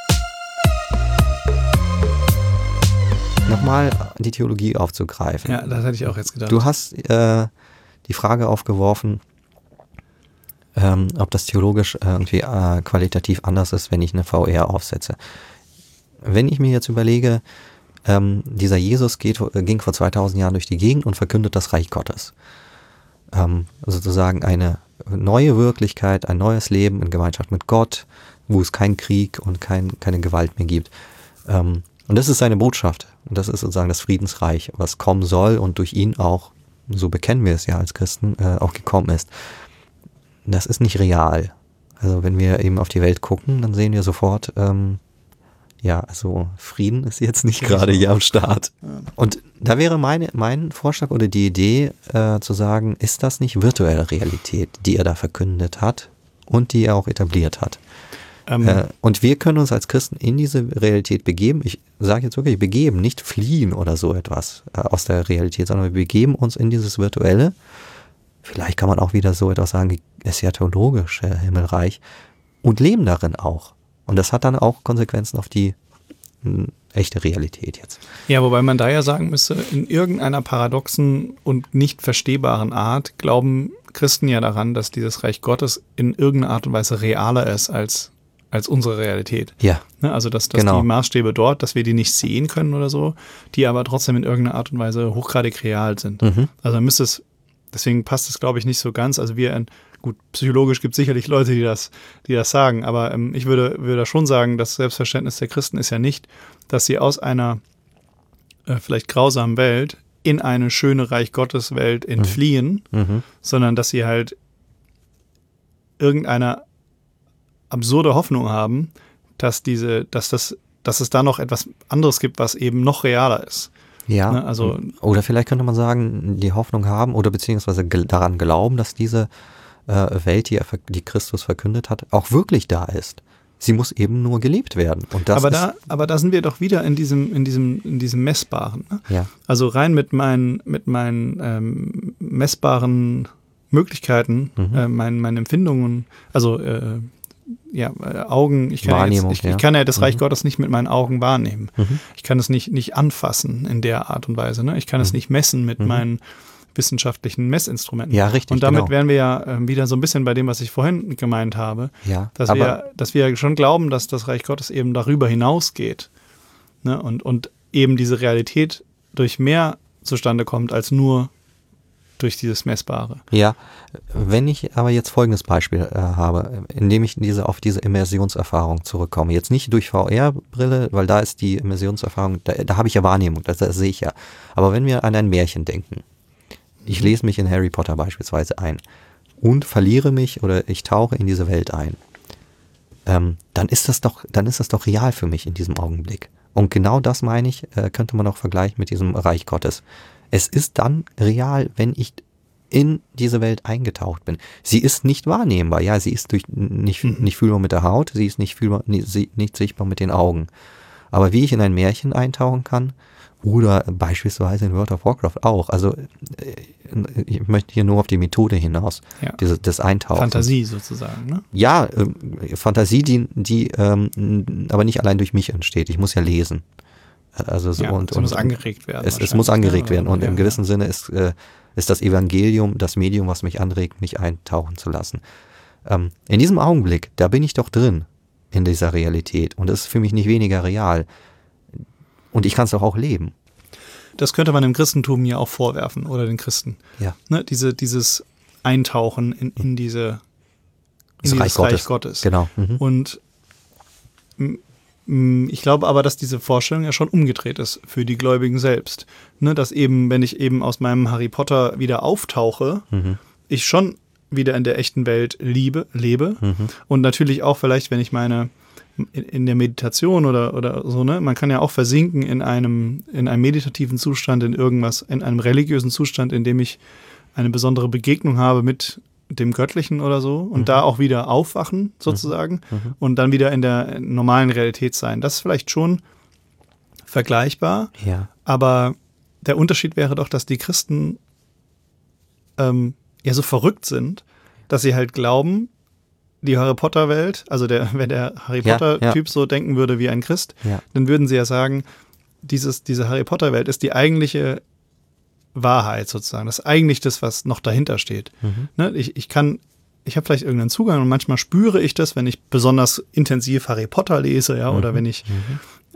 Nochmal die Theologie aufzugreifen. Ja, das hätte ich auch jetzt gedacht. Du hast äh, die Frage aufgeworfen, ähm, ob das theologisch irgendwie äh, qualitativ anders ist, wenn ich eine V R aufsetze. wenn ich mir jetzt überlege, ähm, dieser Jesus geht, ging vor zweitausend Jahren durch die Gegend und verkündet das Reich Gottes. Ähm, sozusagen eine neue Wirklichkeit, ein neues Leben in Gemeinschaft mit Gott, wo es keinen Krieg und kein, keine Gewalt mehr gibt. Ähm, und das ist seine Botschaft. Und das ist sozusagen das Friedensreich, was kommen soll und durch ihn auch, so bekennen wir es ja als Christen, äh, auch gekommen ist. Das ist nicht real. Also wenn wir eben auf die Welt gucken, dann sehen wir sofort, ähm, ja, also Frieden ist jetzt nicht gerade hier am Start. Und da wäre meine, mein Vorschlag oder die Idee äh, zu sagen, ist das nicht virtuelle Realität, die er da verkündet hat und die er auch etabliert hat? Ähm. Äh, und wir können uns als Christen in diese Realität begeben. Ich sage jetzt wirklich begeben, nicht fliehen oder so etwas äh, aus der Realität, sondern wir begeben uns in dieses Virtuelle. Vielleicht kann man auch wieder so etwas sagen, eschatologische Himmelreich und leben darin auch. Und das hat dann auch Konsequenzen auf die mh, echte Realität jetzt. Ja, wobei man da ja sagen müsste, in irgendeiner paradoxen und nicht verstehbaren Art glauben Christen ja daran, dass dieses Reich Gottes in irgendeiner Art und Weise realer ist als, als unsere Realität. Ja. Ne, also dass, dass genau. die Maßstäbe dort, dass wir die nicht sehen können oder so, die aber trotzdem in irgendeiner Art und Weise hochgradig real sind. Mhm. Also man müsste es, deswegen passt es, glaube ich, nicht so ganz. Also wir in Gut, psychologisch gibt es sicherlich Leute, die das, die das sagen, aber ähm, ich würde, würde schon sagen, das Selbstverständnis der Christen ist ja nicht, dass sie aus einer äh, vielleicht grausamen Welt in eine schöne Reich Gottes Welt entfliehen, mhm. sondern dass sie halt irgendeine absurde Hoffnung haben, dass diese, dass das, dass es da noch etwas anderes gibt, was eben noch realer ist. Ja, ne, also, oder vielleicht könnte man sagen, die Hoffnung haben oder beziehungsweise daran glauben, dass diese Welt, die, er, die Christus verkündet hat, auch wirklich da ist. Sie muss eben nur gelebt werden. Und das aber, ist da, aber da sind wir doch wieder in diesem, in diesem, in diesem Messbaren. Ne? Ja. Also rein mit meinen, mit meinen ähm, messbaren Möglichkeiten, mhm. äh, meinen, meinen Empfindungen, also äh, ja, äh, Augen, ich kann, ja, jetzt, ich, ja. ich kann ja das Reich mhm. Gottes nicht mit meinen Augen wahrnehmen. Mhm. Ich kann es nicht, nicht anfassen in der Art und Weise. Ne? Ich kann mhm. es nicht messen mit mhm. meinen wissenschaftlichen Messinstrumenten. Ja, richtig. Und damit genau. wären wir ja äh, wieder so ein bisschen bei dem, was ich vorhin gemeint habe, ja, dass, wir, dass wir schon glauben, dass das Reich Gottes eben darüber hinausgeht. Ne? Und, und eben diese Realität durch mehr zustande kommt, als nur durch dieses Messbare. Ja, wenn ich aber jetzt folgendes Beispiel äh, habe, indem ich diese, auf diese Immersionserfahrung zurückkomme, jetzt nicht durch V R-Brille, weil da ist die Immersionserfahrung, da, da habe ich ja Wahrnehmung, das, das sehe ich ja. Aber wenn wir an ein Märchen denken, ich lese mich in Harry Potter beispielsweise ein und verliere mich oder ich tauche in diese Welt ein, ähm, dann ist das doch, dann ist das doch real für mich in diesem Augenblick. Und genau das meine ich, äh, könnte man auch vergleichen mit diesem Reich Gottes. Es ist dann real, wenn ich in diese Welt eingetaucht bin. Sie ist nicht wahrnehmbar, ja, sie ist durch, nicht, mhm. nicht fühlbar mit der Haut, sie ist nicht fühlbar, nicht, nicht sichtbar mit den Augen. Aber wie ich in ein Märchen eintauchen kann, oder beispielsweise in World of Warcraft auch. Also ich möchte hier nur auf die Methode hinaus, ja. diese, das Eintauchen. Fantasie sozusagen, ne? Ja, äh, Fantasie, die, die ähm, aber nicht allein durch mich entsteht. Ich muss ja lesen. Also so ja, und, es und muss angeregt werden. Es, es muss angeregt ja, werden. Und ja, im gewissen ja. Sinne ist, äh, ist das Evangelium das Medium, was mich anregt, mich eintauchen zu lassen. Ähm, in diesem Augenblick, da bin ich doch drin in dieser Realität. Und das ist für mich nicht weniger real. Und ich kann es doch auch leben. Das könnte man dem Christentum ja auch vorwerfen oder den Christen. Ja. Ne, diese, dieses Eintauchen in, in diese in das Reich Gottes. Reich Gottes. Genau. Mhm. Und m, ich glaube aber, dass diese Vorstellung ja schon umgedreht ist für die Gläubigen selbst. Ne, dass eben, wenn ich eben aus meinem Harry Potter wieder auftauche, mhm. ich schon wieder in der echten Welt liebe, lebe. Mhm. Und natürlich auch vielleicht, wenn ich meine In, in der Meditation oder, oder so, ne? Man kann ja auch versinken in einem, in einem meditativen Zustand, in irgendwas, in einem religiösen Zustand, in dem ich eine besondere Begegnung habe mit dem Göttlichen oder so und mhm. da auch wieder aufwachen sozusagen mhm. und dann wieder in der normalen Realität sein. Das ist vielleicht schon vergleichbar, ja. aber der Unterschied wäre doch, dass die Christen ähm, ja so verrückt sind, dass sie halt glauben, die Harry Potter-Welt, also der, wenn der Harry Potter-Typ ja, ja. so denken würde wie ein Christ, ja. dann würden sie ja sagen, dieses, diese Harry Potter-Welt ist die eigentliche Wahrheit sozusagen. Das ist eigentlich das, was noch dahinter steht. Mhm. Ne? Ich, ich kann, ich habe vielleicht irgendeinen Zugang und manchmal spüre ich das, wenn ich besonders intensiv Harry Potter lese, ja, mhm. oder wenn ich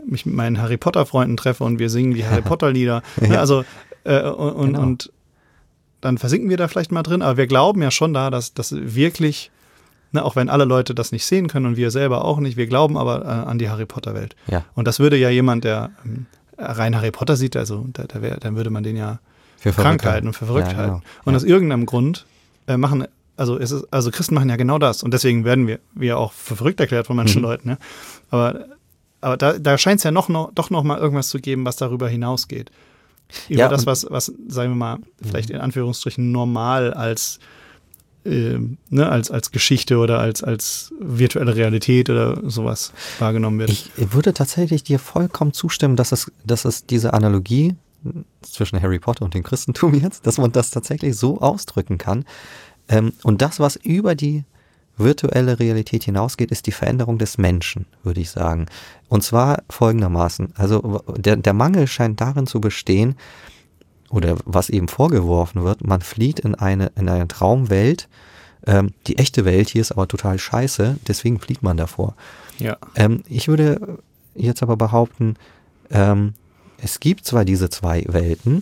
mich mit meinen Harry Potter-Freunden treffe und wir singen die Harry Potter-Lieder. Ja. Ne, also äh, und, und, genau. und dann versinken wir da vielleicht mal drin, aber wir glauben ja schon da, dass das wirklich, ne, auch wenn alle Leute das nicht sehen können und wir selber auch nicht, wir glauben aber äh, an die Harry Potter-Welt. Ja. Und das würde ja jemand, der ähm, rein Harry Potter sieht, also da, da wär, dann würde man den ja für krank halten und für verrückt ja, genau. halten. Und ja. aus irgendeinem Grund äh, machen, also es ist, also Christen machen ja genau das und deswegen werden wir, wir auch für verrückt erklärt von manchen Mhm. Leuten. Ne? Aber, aber da, da scheint es ja noch, noch, doch noch mal irgendwas zu geben, was darüber hinausgeht. Über Ja, das, und- was, was, sagen wir mal, vielleicht in Anführungsstrichen normal als, äh, ne, als, als Geschichte oder als, als virtuelle Realität oder sowas wahrgenommen wird. Ich würde tatsächlich dir vollkommen zustimmen, dass es, dass es diese Analogie zwischen Harry Potter und dem Christentum jetzt, dass man das tatsächlich so ausdrücken kann. Ähm, und das, was über die virtuelle Realität hinausgeht, ist die Veränderung des Menschen, würde ich sagen. Und zwar folgendermaßen. Also der, der Mangel scheint darin zu bestehen, oder was eben vorgeworfen wird, man flieht in eine, in eine Traumwelt. Ähm, die echte Welt hier ist aber total scheiße, deswegen flieht man davor. Ja. Ähm, ich würde jetzt aber behaupten, ähm, es gibt zwar diese zwei Welten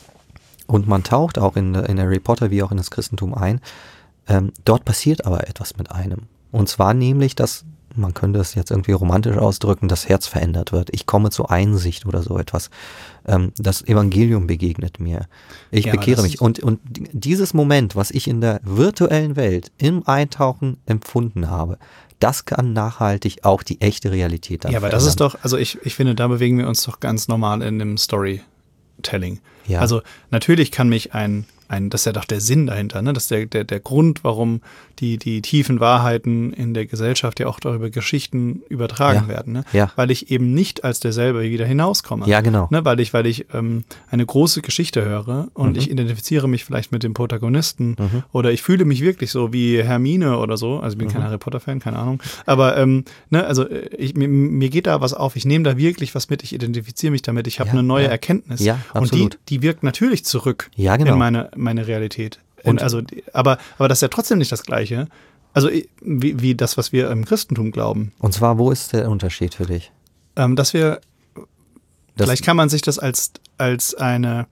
und man taucht auch in, in Harry Potter wie auch in das Christentum ein, ähm, dort passiert aber etwas mit einem. Und zwar nämlich, dass, man könnte es jetzt irgendwie romantisch ausdrücken, das Herz verändert wird. Ich komme zur Einsicht oder so etwas. Ähm, das Evangelium begegnet mir. Ich Ja, aber bekehre das mich. ist- Und, und dieses Moment, was ich in der virtuellen Welt im Eintauchen empfunden habe, das kann nachhaltig auch die echte Realität dann Ja, aber das verändern. ist doch, also ich, ich finde, da bewegen wir uns doch ganz normal in dem Storytelling. Ja. Also natürlich kann mich ein, ein, das ist ja doch der Sinn dahinter, ne? Das ist der, der, der Grund, warum die, die tiefen Wahrheiten in der Gesellschaft ja auch darüber Geschichten übertragen Ja. werden. Ne? Ja. Weil ich eben nicht als derselbe wieder hinauskomme. Ja, genau. Ne? Weil ich, weil ich ähm, eine große Geschichte höre und Mhm. ich identifiziere mich vielleicht mit dem Protagonisten Mhm. oder ich fühle mich wirklich so wie Hermine oder so. Also ich bin kein Harry Potter-Fan, keine Ahnung. Aber ähm, ne, also ich, mir, mir geht da was auf. Ich nehme da wirklich was mit. Ich identifiziere mich damit. Ich habe Ja, eine neue ja. Erkenntnis. Ja, und die, absolut. die wirkt natürlich zurück Ja, genau. in meine, meine Realität. Und- Und also, die- aber, aber das ist ja trotzdem nicht das Gleiche. Also i- wie, wie das, was wir im Christentum glauben. Und zwar, wo ist der Unterschied für dich? Ähm, dass wir Das, Vielleicht kann man sich das als, als eine,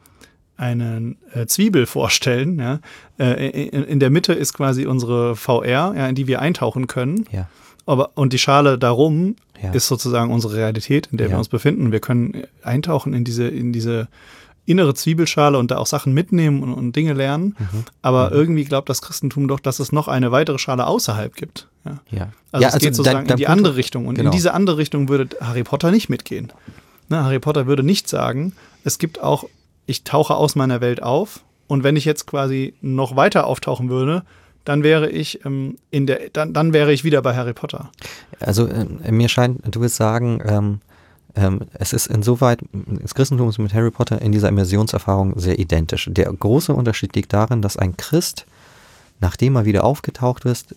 eine äh, Zwiebel vorstellen. Ja? Äh, in, in der Mitte ist quasi unsere V R, ja, in die wir eintauchen können. Ja, Aber, und die Schale darum Ja. ist sozusagen unsere Realität, in der Ja. wir uns befinden. Wir können eintauchen in diese, in diese innere Zwiebelschale und da auch Sachen mitnehmen und, und Dinge lernen. Mhm. Aber irgendwie glaubt das Christentum doch, dass es noch eine weitere Schale außerhalb gibt. Ja? ja. Also ja, es geht sozusagen dein- dein in die Punkt- andere Richtung. Und genau. in diese andere Richtung würde Harry Potter nicht mitgehen. Ne, Harry Potter würde nicht sagen, es gibt auch, ich tauche aus meiner Welt auf und wenn ich jetzt quasi noch weiter auftauchen würde, dann wäre ich ähm, in der, dann, dann wäre ich wieder bei Harry Potter. Also äh, mir scheint, du willst sagen, ähm, ähm, es ist insoweit, das Christentum ist mit Harry Potter in dieser Immersionserfahrung sehr identisch. Der große Unterschied liegt darin, dass ein Christ, nachdem er wieder aufgetaucht ist,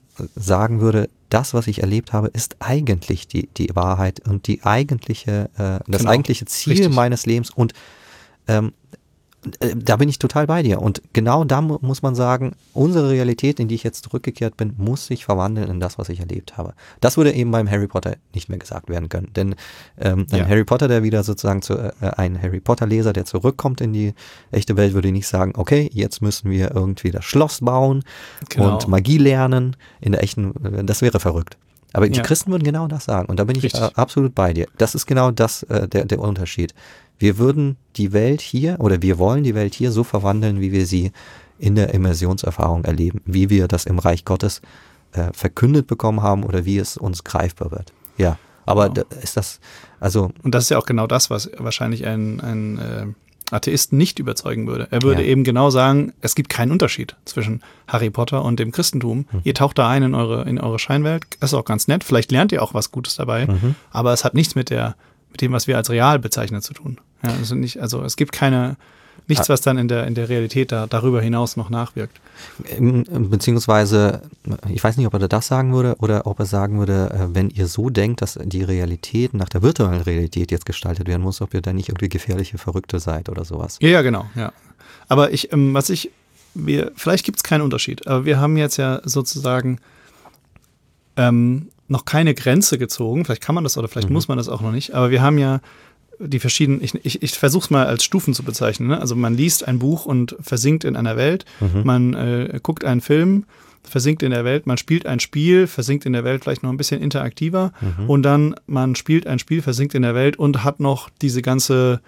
sagen würde, das, was ich erlebt habe, ist eigentlich die, die Wahrheit und die eigentliche, äh, das Genau, eigentliche Ziel richtig. meines Lebens. Und ähm, äh, da bin ich total bei dir. Und genau da mu muss man sagen, unsere Realität, in die ich jetzt zurückgekehrt bin, muss sich verwandeln in das, was ich erlebt habe. Das würde eben beim Harry Potter nicht mehr gesagt werden können. Denn ähm, ein Ja. Harry Potter, der wieder sozusagen zu, äh, ein Harry Potter-Leser, der zurückkommt in die echte Welt, würde nicht sagen, okay, jetzt müssen wir irgendwie das Schloss bauen Genau. und Magie lernen. In der echten, äh, das wäre verrückt. Aber die Ja. Christen würden genau das sagen. Und da bin ich Richtig. äh, absolut bei dir. Das ist genau das, äh, der, der Unterschied. Wir würden die Welt hier oder wir wollen die Welt hier so verwandeln, wie wir sie in der Immersionserfahrung erleben, wie wir das im Reich Gottes äh, verkündet bekommen haben oder wie es uns greifbar wird. Ja, aber Genau. da ist das, also Und das ist ja auch genau das, was wahrscheinlich ein, ein äh, Atheisten nicht überzeugen würde. Er würde Ja. eben genau sagen, es gibt keinen Unterschied zwischen Harry Potter und dem Christentum. Mhm. Ihr taucht da ein in eure, in eure Scheinwelt. Das ist auch ganz nett. Vielleicht lernt ihr auch was Gutes dabei. Mhm. Aber es hat nichts mit der, mit dem, was wir als real bezeichnen, zu tun. Ja, also nicht, also es gibt keine, nichts, was dann in der, in der Realität da, darüber hinaus noch nachwirkt. Ähm, Beziehungsweise, ich weiß nicht, ob er das sagen würde oder ob er sagen würde, äh, wenn ihr so denkt, dass die Realität nach der virtuellen Realität jetzt gestaltet werden muss, ob ihr da nicht irgendwie gefährliche Verrückte seid oder sowas. Ja, ja, genau, ja. Aber ich, ähm, was ich, wir, vielleicht gibt es keinen Unterschied, aber wir haben jetzt ja sozusagen ähm, noch keine Grenze gezogen. Vielleicht kann man das oder vielleicht mhm. muss man das auch noch nicht. Aber wir haben ja die verschiedenen, ich, ich, ich versuche es mal als Stufen zu bezeichnen. Ne? Also man liest ein Buch und versinkt in einer Welt. Mhm. Man äh, guckt einen Film, versinkt in der Welt. Man spielt ein Spiel, versinkt in der Welt vielleicht noch ein bisschen interaktiver. Mhm. Und dann man spielt ein Spiel, versinkt in der Welt und hat noch diese ganze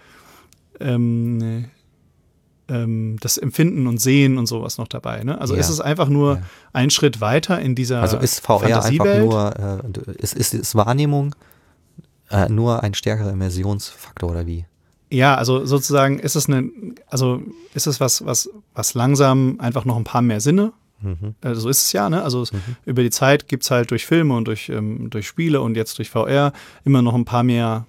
ähm, ähm, das Empfinden und Sehen und sowas noch dabei. Ne? Also ja. ist es einfach nur ja. ein Schritt weiter in dieser Also ist V R einfach nur, äh, ist, ist, ist Wahrnehmung äh, nur ein stärkerer Immersionsfaktor oder wie? Ja, also sozusagen ist es eine, also ist es was, was, was langsam einfach noch ein paar mehr Sinne. Mhm. Also so ist es ja, ne? Also es, mhm. über die Zeit gibt es halt durch Filme und durch, ähm, durch Spiele und jetzt durch V R immer noch ein paar mehr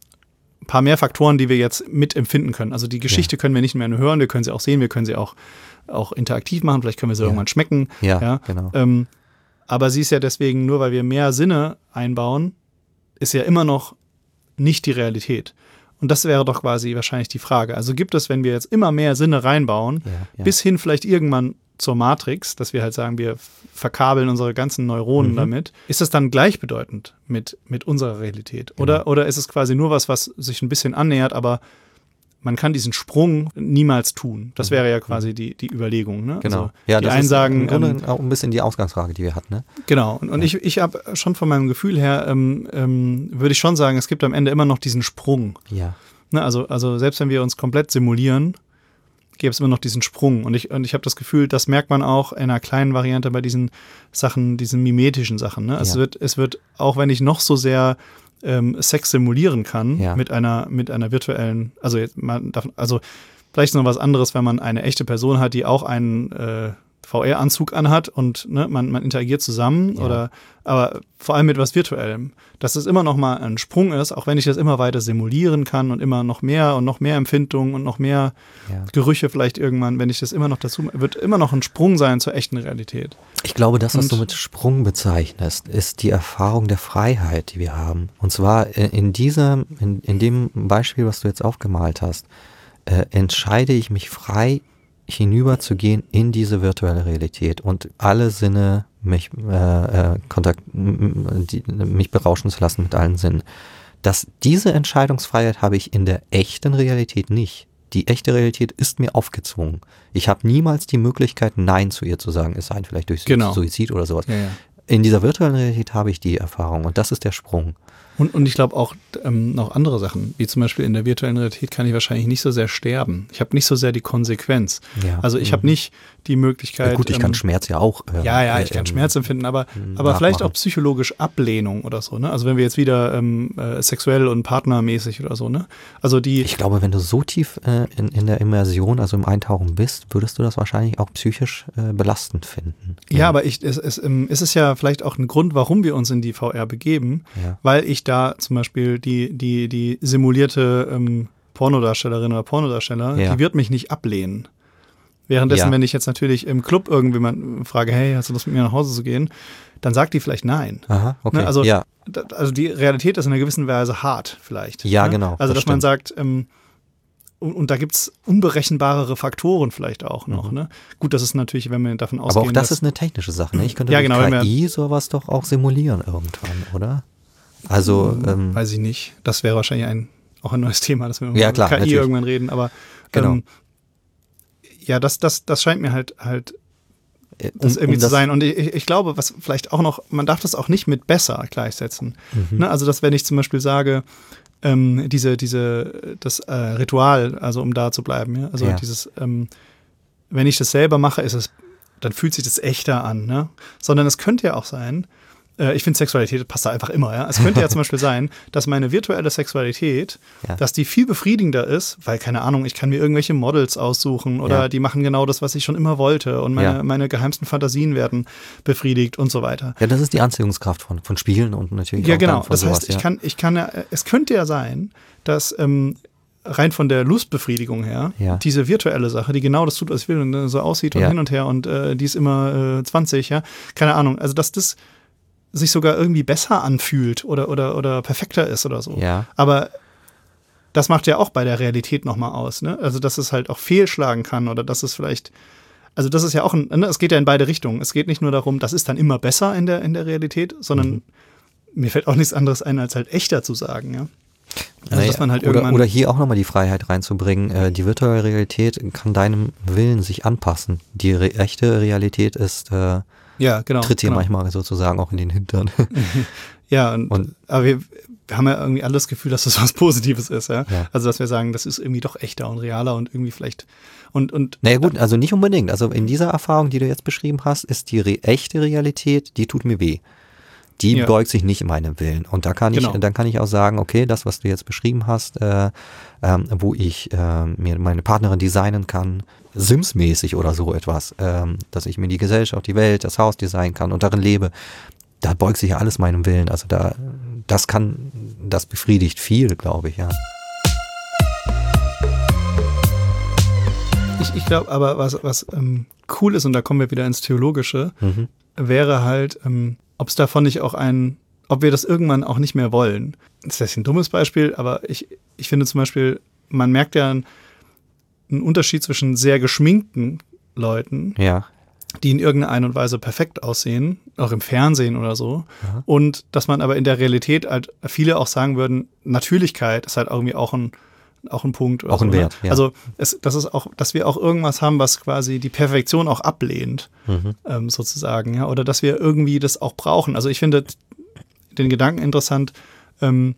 ein paar mehr Faktoren, die wir jetzt mitempfinden können. Also die Geschichte ja. können wir nicht mehr nur hören, wir können sie auch sehen, wir können sie auch, auch interaktiv machen, vielleicht können wir sie ja. irgendwann schmecken. Ja, ja. genau. Ähm, aber sie ist ja deswegen, nur weil wir mehr Sinne einbauen, ist ja immer noch nicht die Realität. Und das wäre doch quasi wahrscheinlich die Frage. Also gibt es, wenn wir jetzt immer mehr Sinne reinbauen, ja, ja. bis hin vielleicht irgendwann zur Matrix, dass wir halt sagen, wir verkabeln unsere ganzen Neuronen mhm. damit, ist das dann gleichbedeutend mit, mit unserer Realität? Genau. Oder, oder ist es quasi nur was, was sich ein bisschen annähert, aber man kann diesen Sprung niemals tun. Das wäre ja quasi die, die Überlegung. Ne? Genau. Also ja, die das einen ist sagen, im Grunde ähm, auch ein bisschen die Ausgangsfrage, die wir hatten. Ne? Genau. Und, und ja. ich, ich habe schon von meinem Gefühl her, ähm, ähm, würde ich schon sagen, es gibt am Ende immer noch diesen Sprung. Ja. Ne? Also, also selbst wenn wir uns komplett simulieren, gäbe es immer noch diesen Sprung. Und ich, und ich habe das Gefühl, das merkt man auch in einer kleinen Variante bei diesen Sachen, diesen mimetischen Sachen. Ne? Es, ja. wird, es wird, auch wenn ich noch so sehr ähm, Sex simulieren kann, ja. mit einer, mit einer virtuellen, also, jetzt, man darf, also vielleicht ist noch was anderes, wenn man eine echte Person hat, die auch einen äh, V R-Anzug anhat und ne, man, man interagiert zusammen, ja. oder aber vor allem mit was Virtuellem. Dass es immer noch mal ein Sprung ist, auch wenn ich das immer weiter simulieren kann und immer noch mehr und noch mehr Empfindungen und noch mehr ja. Gerüche vielleicht irgendwann, wenn ich das immer noch dazu, wird immer noch ein Sprung sein zur echten Realität. Ich glaube, das, was und, du mit Sprung bezeichnest, ist die Erfahrung der Freiheit, die wir haben. Und zwar in diesem, in, in dem Beispiel, was du jetzt aufgemalt hast, äh, entscheide ich mich frei, hinüber zu gehen in diese virtuelle Realität und alle Sinne mich, äh, äh, Kontakt, die, mich berauschen zu lassen mit allen Sinnen. Dass diese Entscheidungsfreiheit habe ich in der echten Realität nicht. Die echte Realität ist mir aufgezwungen. Ich habe niemals die Möglichkeit, Nein zu ihr zu sagen, es sei vielleicht durch genau. Suizid oder sowas. Ja, ja. In dieser virtuellen Realität habe ich die Erfahrung und das ist der Sprung. Und, und ich glaube auch ähm, noch andere Sachen, wie zum Beispiel in der virtuellen Realität kann ich wahrscheinlich nicht so sehr sterben. Ich habe nicht so sehr die Konsequenz. Ja. Also ich mhm. habe nicht die Möglichkeit. Ja, gut, ich ähm, kann Schmerz ja auch. Ähm, ja, ja, ich kann ähm, Schmerz empfinden, aber, aber vielleicht auch psychologisch Ablehnung oder so. Ne? Also wenn wir jetzt wieder ähm, äh, sexuell und partnermäßig oder so. Ne? Also die. Ich glaube, wenn du so tief äh, in, in der Immersion, also im Eintauchen bist, würdest du das wahrscheinlich auch psychisch äh, belastend finden. Ja, ja aber ich, es, es, ähm, es ist ja vielleicht auch ein Grund, warum wir uns in die V R begeben, ja. weil ich da zum Beispiel die, die, die simulierte ähm, Pornodarstellerin oder Pornodarsteller, ja. die wird mich nicht ablehnen. Währenddessen, ja. wenn ich jetzt natürlich im Club irgendjemanden frage, hey, hast du Lust mit mir nach Hause zu gehen, dann sagt die vielleicht nein. Aha, okay. Ne? Also, ja. da, also die Realität ist in einer gewissen Weise hart vielleicht. Ja, ne? genau. Also das dass stimmt. man sagt, ähm, und, und da gibt es unberechenbarere Faktoren vielleicht auch noch. Mhm. Ne? Gut, das ist natürlich, wenn wir davon ausgehen. Aber auch das ist eine technische Sache. Ne? Ich könnte ja, mit genau, K I sowas doch auch simulieren irgendwann, oder? Also, ähm, weiß ich nicht. Das wäre wahrscheinlich ein, auch ein neues Thema, dass wir ja, klar, K I natürlich. irgendwann reden. Aber genau. ähm, ja, das, das, das scheint mir halt, halt das um, irgendwie um zu das sein. Und ich, ich glaube, was vielleicht auch noch, man darf das auch nicht mit besser gleichsetzen. Mhm. Ne? Also, dass wenn ich zum Beispiel sage, ähm, diese, diese, das äh, Ritual, also um da zu bleiben, ja, also ja. dieses, ähm, wenn ich das selber mache, ist es, dann fühlt sich das echter an, ne? Sondern es könnte ja auch sein, ich finde, Sexualität passt da einfach immer. Ja? Es könnte ja zum Beispiel sein, dass meine virtuelle Sexualität, ja. dass die viel befriedigender ist, weil, keine Ahnung, ich kann mir irgendwelche Models aussuchen oder ja. die machen genau das, was ich schon immer wollte und meine, ja. meine geheimsten Fantasien werden befriedigt und so weiter. Ja, das ist die Anziehungskraft von, von Spielen und natürlich ja, auch genau. dann von das sowas. heißt, ich ja. kann, ich kann ja, es könnte ja sein, dass ähm, rein von der Lustbefriedigung her, ja. diese virtuelle Sache, die genau das tut, was ich will und so aussieht und ja. hin und her und äh, die ist immer äh, zwanzig, ja, keine Ahnung, also dass das sich sogar irgendwie besser anfühlt oder, oder, oder perfekter ist oder so. Ja. Aber das macht ja auch bei der Realität nochmal aus, ne? Also, dass es halt auch fehlschlagen kann oder dass es vielleicht, also das ist ja auch ein, ne? Es geht ja in beide Richtungen. Es geht nicht nur darum, das ist dann immer besser in der, in der Realität, sondern mhm. mir fällt auch nichts anderes ein, als halt echter zu sagen, ja. Also, dass man halt oder, irgendwann oder hier auch nochmal die Freiheit reinzubringen. Äh, die virtuelle Realität kann deinem Willen sich anpassen. Die re- echte Realität ist, äh, ja, genau, tritt dir genau. manchmal sozusagen auch in den Hintern. Ja, und, Und- aber wir, wir haben ja irgendwie alle das Gefühl, dass das was Positives ist, ja? Ja. Also, dass wir sagen, das ist irgendwie doch echter und realer und irgendwie vielleicht und, und Naja gut, also nicht unbedingt. Also in dieser Erfahrung, die du jetzt beschrieben hast, ist die re- echte Realität, die tut mir weh. Die Ja. beugt sich nicht meinem Willen. Und da kann ich, Genau. dann kann ich auch sagen, okay, das, was du jetzt beschrieben hast, äh, ähm, wo ich äh, mir meine Partnerin designen kann, Sims-mäßig oder so etwas, ähm, dass ich mir die Gesellschaft, die Welt, das Haus designen kann und darin lebe, da beugt sich ja alles meinem Willen. Also da, das kann, das befriedigt viel, glaube ich, ja. ich, ich glaube aber, was, was ähm, cool ist, und da kommen wir wieder ins Theologische, Mhm. wäre halt, ähm, ob es davon nicht auch ein, ob wir das irgendwann auch nicht mehr wollen. Das ist ein dummes Beispiel, aber ich, ich finde zum Beispiel, man merkt ja einen, einen Unterschied zwischen sehr geschminkten Leuten, Ja. die in irgendeiner Art und Weise perfekt aussehen, auch im Fernsehen oder so, Aha. und dass man aber in der Realität halt, viele auch sagen würden, Natürlichkeit ist halt irgendwie auch ein auch ein Punkt. Oder Auch ein so, Wert, ne? ja. Also es, das ist auch, dass wir auch irgendwas haben, was quasi die Perfektion auch ablehnt, Mhm. ähm, sozusagen, ja, oder dass wir irgendwie das auch brauchen. Also ich finde den Gedanken interessant. Ähm,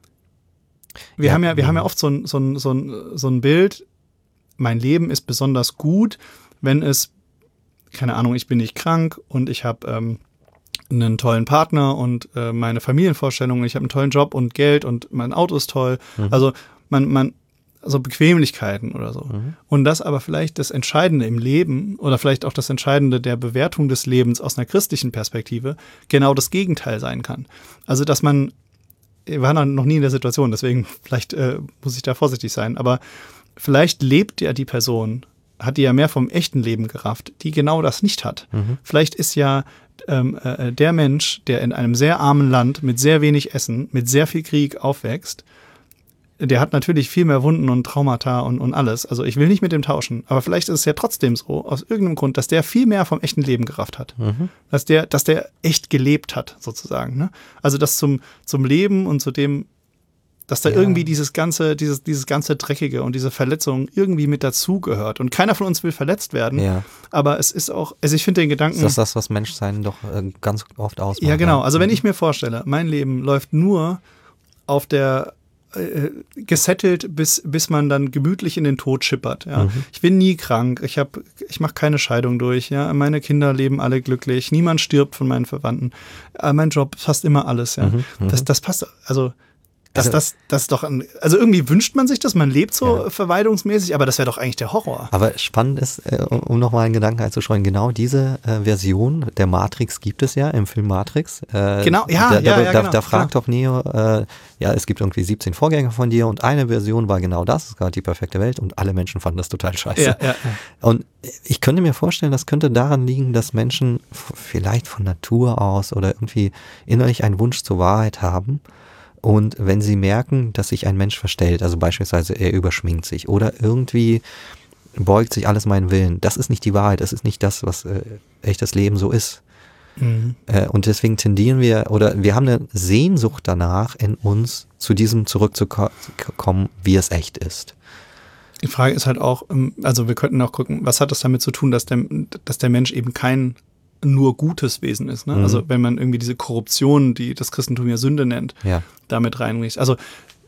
wir Ja, haben ja, wir mhm. haben ja oft so ein, so ein, so ein, so ein Bild, mein Leben ist besonders gut, wenn es, keine Ahnung, ich bin nicht krank und ich habe ähm, einen tollen Partner und äh, meine Familienvorstellungen, ich habe einen tollen Job und Geld und mein Auto ist toll. Mhm. Also man, man, also Bequemlichkeiten oder so. Mhm. Und das aber vielleicht das Entscheidende im Leben oder vielleicht auch das Entscheidende der Bewertung des Lebens aus einer christlichen Perspektive genau das Gegenteil sein kann. Also dass man, wir waren noch nie in der Situation, deswegen vielleicht äh, muss ich da vorsichtig sein, aber vielleicht lebt ja die Person, hat die ja mehr vom echten Leben gerafft, die genau das nicht hat. Mhm. Vielleicht ist ja ähm, äh, der Mensch, der in einem sehr armen Land mit sehr wenig Essen, mit sehr viel Krieg aufwächst, der hat natürlich viel mehr Wunden und Traumata und, und alles. Also ich will nicht mit dem tauschen, aber vielleicht ist es ja trotzdem so, aus irgendeinem Grund, dass der viel mehr vom echten Leben gerafft hat. Mhm. Dass der, dass der echt gelebt hat, sozusagen. Ne? Also das zum, zum Leben und zu dem, dass da Ja. irgendwie dieses ganze, dieses, dieses ganze Dreckige und diese Verletzung irgendwie mit dazugehört. Und keiner von uns will verletzt werden, Ja. aber es ist auch, also ich finde den Gedanken. Ist das das, was Menschsein doch äh, ganz oft ausmacht? Ja, genau. Also wenn ich mir vorstelle, mein Leben läuft nur auf der äh, gesettelt, bis, bis man dann gemütlich in den Tod schippert. Ja. Mhm. Ich bin nie krank, ich, hab, ich mache keine Scheidung durch, ja. Meine Kinder leben alle glücklich, niemand stirbt von meinen Verwandten. Äh, mein Job passt immer alles, ja. Mhm, mhm. Das, das passt, also das, Also- das, das ist doch ein, also irgendwie wünscht man sich das, man lebt so Ja. verwaltungsmäßig, aber das wäre doch eigentlich der Horror. Aber spannend ist, äh, um, um nochmal einen Gedanken einzustreuen, genau diese äh, Version der Matrix gibt es ja im Film Matrix. Äh, Genau, ja, da, ja, da, ja, da, genau, da fragt doch Neo, äh, ja, es gibt irgendwie siebzehn Vorgänger von dir und eine Version war genau das, es gab die perfekte Welt und alle Menschen fanden das total scheiße. Ja, ja, ja. Und ich könnte mir vorstellen, das könnte daran liegen, dass Menschen f- vielleicht von Natur aus oder irgendwie innerlich einen Wunsch zur Wahrheit haben. Und wenn sie merken, dass sich ein Mensch verstellt, also beispielsweise er überschminkt sich oder irgendwie beugt sich alles meinen Willen, das ist nicht die Wahrheit, das ist nicht das, was äh, echtes Leben so ist. Mhm. Äh, und deswegen tendieren wir, oder wir haben eine Sehnsucht danach in uns, zu diesem zurückzukommen, wie es echt ist. Die Frage ist halt auch, ähm, also wir könnten auch gucken, was hat das damit zu tun, dass der, dass der Mensch eben kein nur gutes Wesen ist. Ne? Mhm. Also wenn man irgendwie diese Korruption, die das Christentum ja Sünde nennt, Ja. damit reinricht. Also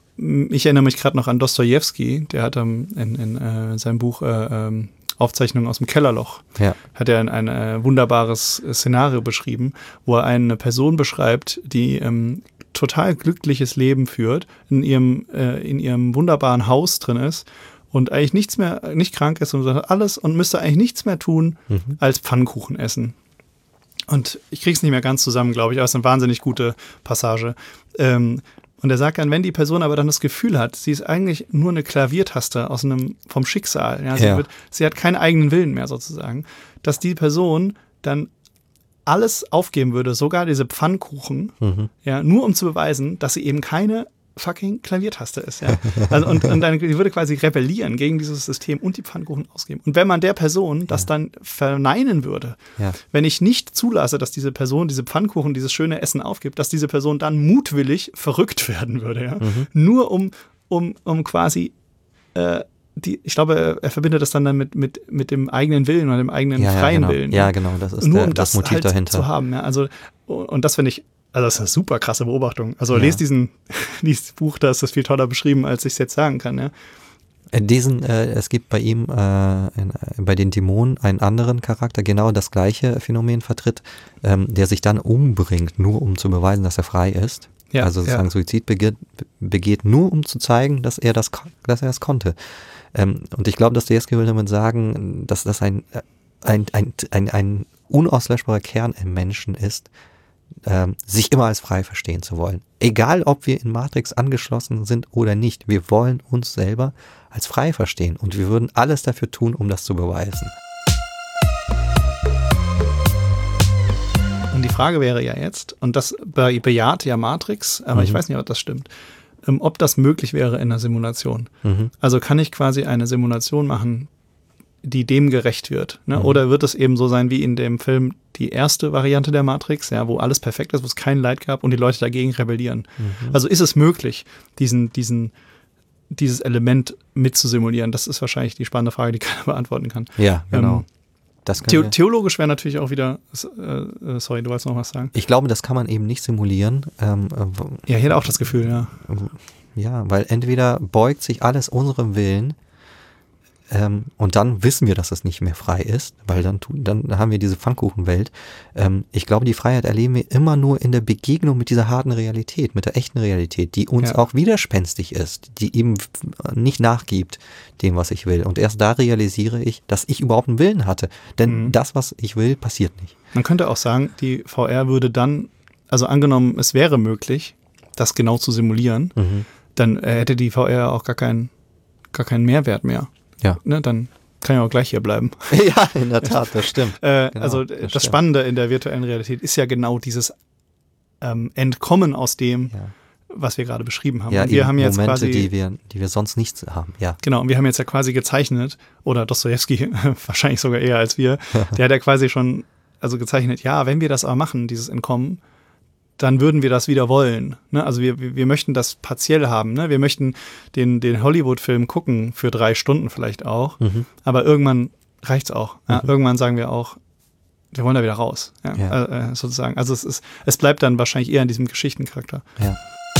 m, ich erinnere mich gerade noch an Dostojewski, der hat ähm, in, in äh, seinem Buch äh, ähm, Aufzeichnungen aus dem Kellerloch, Ja. hat er ein, ein äh, wunderbares Szenario beschrieben, wo er eine Person beschreibt, die ähm, total glückliches Leben führt, in ihrem, äh, in ihrem wunderbaren Haus drin ist und eigentlich nichts mehr, nicht krank ist und so alles und müsste eigentlich nichts mehr tun, Mhm. als Pfannkuchen essen. Und ich krieg's nicht mehr ganz zusammen, glaube ich, aber es ist eine wahnsinnig gute Passage. Ähm, und er sagt dann, wenn die Person aber dann das Gefühl hat, sie ist eigentlich nur eine Klaviertaste aus einem, vom Schicksal, ja, sie, Ja. wird, sie hat keinen eigenen Willen mehr sozusagen, dass die Person dann alles aufgeben würde, sogar diese Pfannkuchen, Mhm. ja, nur um zu beweisen, dass sie eben keine fucking Klaviertaste ist. Ja? Also, und, und dann die würde quasi rebellieren gegen dieses System und die Pfannkuchen ausgeben. Und wenn man der Person das ja. dann verneinen würde, ja. wenn ich nicht zulasse, dass diese Person diese Pfannkuchen, dieses schöne Essen aufgibt, dass diese Person dann mutwillig verrückt werden würde. Ja? Mhm. Nur um, um, um quasi äh, die, ich glaube, er verbindet das dann, dann mit, mit, mit dem eigenen Willen oder dem eigenen ja, freien ja, genau. Willen. Ja, genau, das ist nur der, um das, das Motiv halt dahinter. zu haben. Ja? Also, und das finde ich, also das ist eine super krasse Beobachtung. Also ja. lest diesen, dieses Buch, da ist das viel toller beschrieben, als ich es jetzt sagen kann. Ja? Diesen, äh, es gibt bei ihm, äh, in, bei den Dämonen einen anderen Charakter, genau das gleiche Phänomen vertritt, ähm, der sich dann umbringt, nur um zu beweisen, dass er frei ist. Ja, also sozusagen ja. Suizid begeht, begeht, nur um zu zeigen, dass er das, dass er es konnte. Ähm, und ich glaube, Dostojewski will damit sagen, dass das ein, ein, ein, ein, ein unauslöschbarer Kern im Menschen ist, ähm, sich immer als frei verstehen zu wollen. Egal, ob wir in Matrix angeschlossen sind oder nicht, wir wollen uns selber als frei verstehen und wir würden alles dafür tun, um das zu beweisen. Und die Frage wäre ja jetzt, und das be- bejaht ja Matrix, aber mhm. ich weiß nicht, ob das stimmt, ähm, ob das möglich wäre in einer Simulation. Mhm. Also kann ich quasi eine Simulation machen, die dem gerecht wird. Ne? Mhm. Oder wird es eben so sein wie in dem Film die erste Variante der Matrix, ja, wo alles perfekt ist, wo es kein Leid gab und die Leute dagegen rebellieren. Mhm. Also ist es möglich, diesen, diesen, dieses Element mitzusimulieren? Das ist wahrscheinlich die spannende Frage, die keiner beantworten kann. Ja, genau. Ähm, das The- theologisch wäre natürlich auch wieder, äh, sorry, du wolltest noch was sagen? Ich glaube, das kann man eben nicht simulieren. Ähm, ja, ich hätte auch das Gefühl, ja. Ja, weil entweder beugt sich alles unserem Willen, Ähm, und dann wissen wir, dass es nicht mehr frei ist, weil dann, dann haben wir diese Pfannkuchenwelt. Ähm, ich glaube, die Freiheit erleben wir immer nur in der Begegnung mit dieser harten Realität, mit der echten Realität, die uns ja. auch widerspenstig ist, die eben nicht nachgibt dem, was ich will. Und erst da realisiere ich, dass ich überhaupt einen Willen hatte. Denn mhm. das, was ich will, passiert nicht. Man könnte auch sagen, die V R würde dann, also angenommen, es wäre möglich, das genau zu simulieren, mhm. dann hätte die V R auch gar keinen, gar keinen Mehrwert mehr. Ja. Ne, dann kann ich auch gleich hier bleiben. Ja, in der Tat, das stimmt. äh, genau, also das, das Spannende in der virtuellen Realität ist ja genau dieses ähm, Entkommen aus dem, ja. was wir gerade beschrieben haben. Ja, und wir haben jetzt Momente, quasi, die wir, die wir sonst nicht haben. Ja. Genau, und wir haben jetzt ja quasi gezeichnet, oder Dostojewski wahrscheinlich sogar eher als wir, der hat ja quasi schon also gezeichnet, ja, wenn wir das aber machen, dieses Entkommen, dann würden wir das wieder wollen. Ne? Also wir, wir möchten das partiell haben. Ne? Wir möchten den, den Hollywood-Film gucken, für drei Stunden vielleicht auch. Mhm. Aber irgendwann reicht's auch. Ja? Mhm. Irgendwann sagen wir auch, wir wollen da wieder raus. Ja? Ja. Äh, sozusagen. Also es ist, es bleibt dann wahrscheinlich eher in diesem Geschichtencharakter. Ja.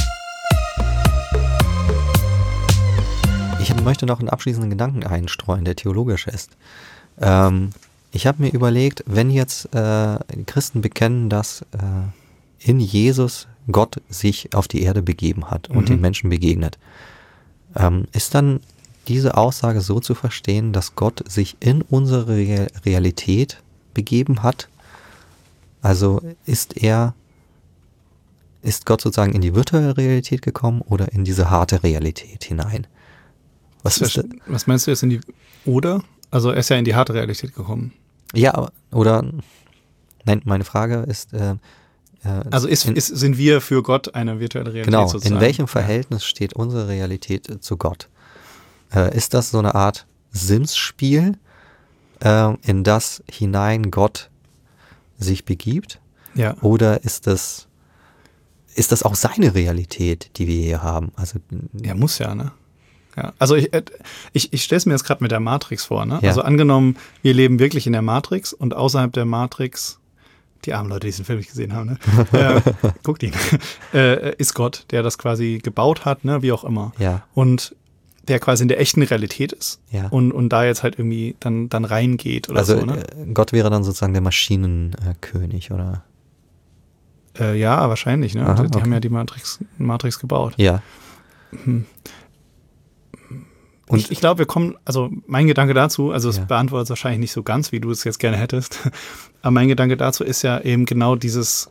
Ich möchte noch einen abschließenden Gedanken einstreuen, der theologisch ist. Ähm, ich habe mir überlegt, wenn jetzt äh, Christen bekennen, dass äh, in Jesus Gott sich auf die Erde begeben hat und mhm. den Menschen begegnet. Ähm, ist dann diese Aussage so zu verstehen, dass Gott sich in unsere Re- Realität begeben hat? Also ist er, ist Gott sozusagen in die virtuelle Realität gekommen oder in diese harte Realität hinein? Was, was, ist was meinst du jetzt in die, oder? Also er ist ja in die harte Realität gekommen. Ja, oder, nein, meine Frage ist, äh, Also ist, in, ist, sind wir für Gott eine virtuelle Realität genau, sozusagen? In welchem Verhältnis ja. steht unsere Realität äh, zu Gott? Äh, ist das so eine Art Sims-Spiel, äh, in das hinein Gott sich begibt? Ja. Oder ist das, ist das auch seine Realität, die wir hier haben? Also, ja, muss ja, ne? Ja. Also ich, ich, ich stelle es mir jetzt gerade mit der Matrix vor, ne? Ja. Also angenommen, wir leben wirklich in der Matrix und außerhalb der Matrix, die armen Leute, die diesen Film nicht gesehen haben, ne? äh, guckt ihn. äh, ist Gott, der das quasi gebaut hat, ne? Wie auch immer. Ja. Und der quasi in der echten Realität ist ja. und, und da jetzt halt irgendwie dann, dann reingeht oder also, so. Ne? Gott wäre dann sozusagen der Maschinenkönig, oder? Äh, ja, wahrscheinlich. Ne? Aha, die okay. haben ja die Matrix, Matrix gebaut. Ja. Hm. Und ich, ich glaube, wir kommen, also mein Gedanke dazu, also es ja. beantwortet es wahrscheinlich nicht so ganz, wie du es jetzt gerne hättest, aber mein Gedanke dazu ist ja eben genau dieses,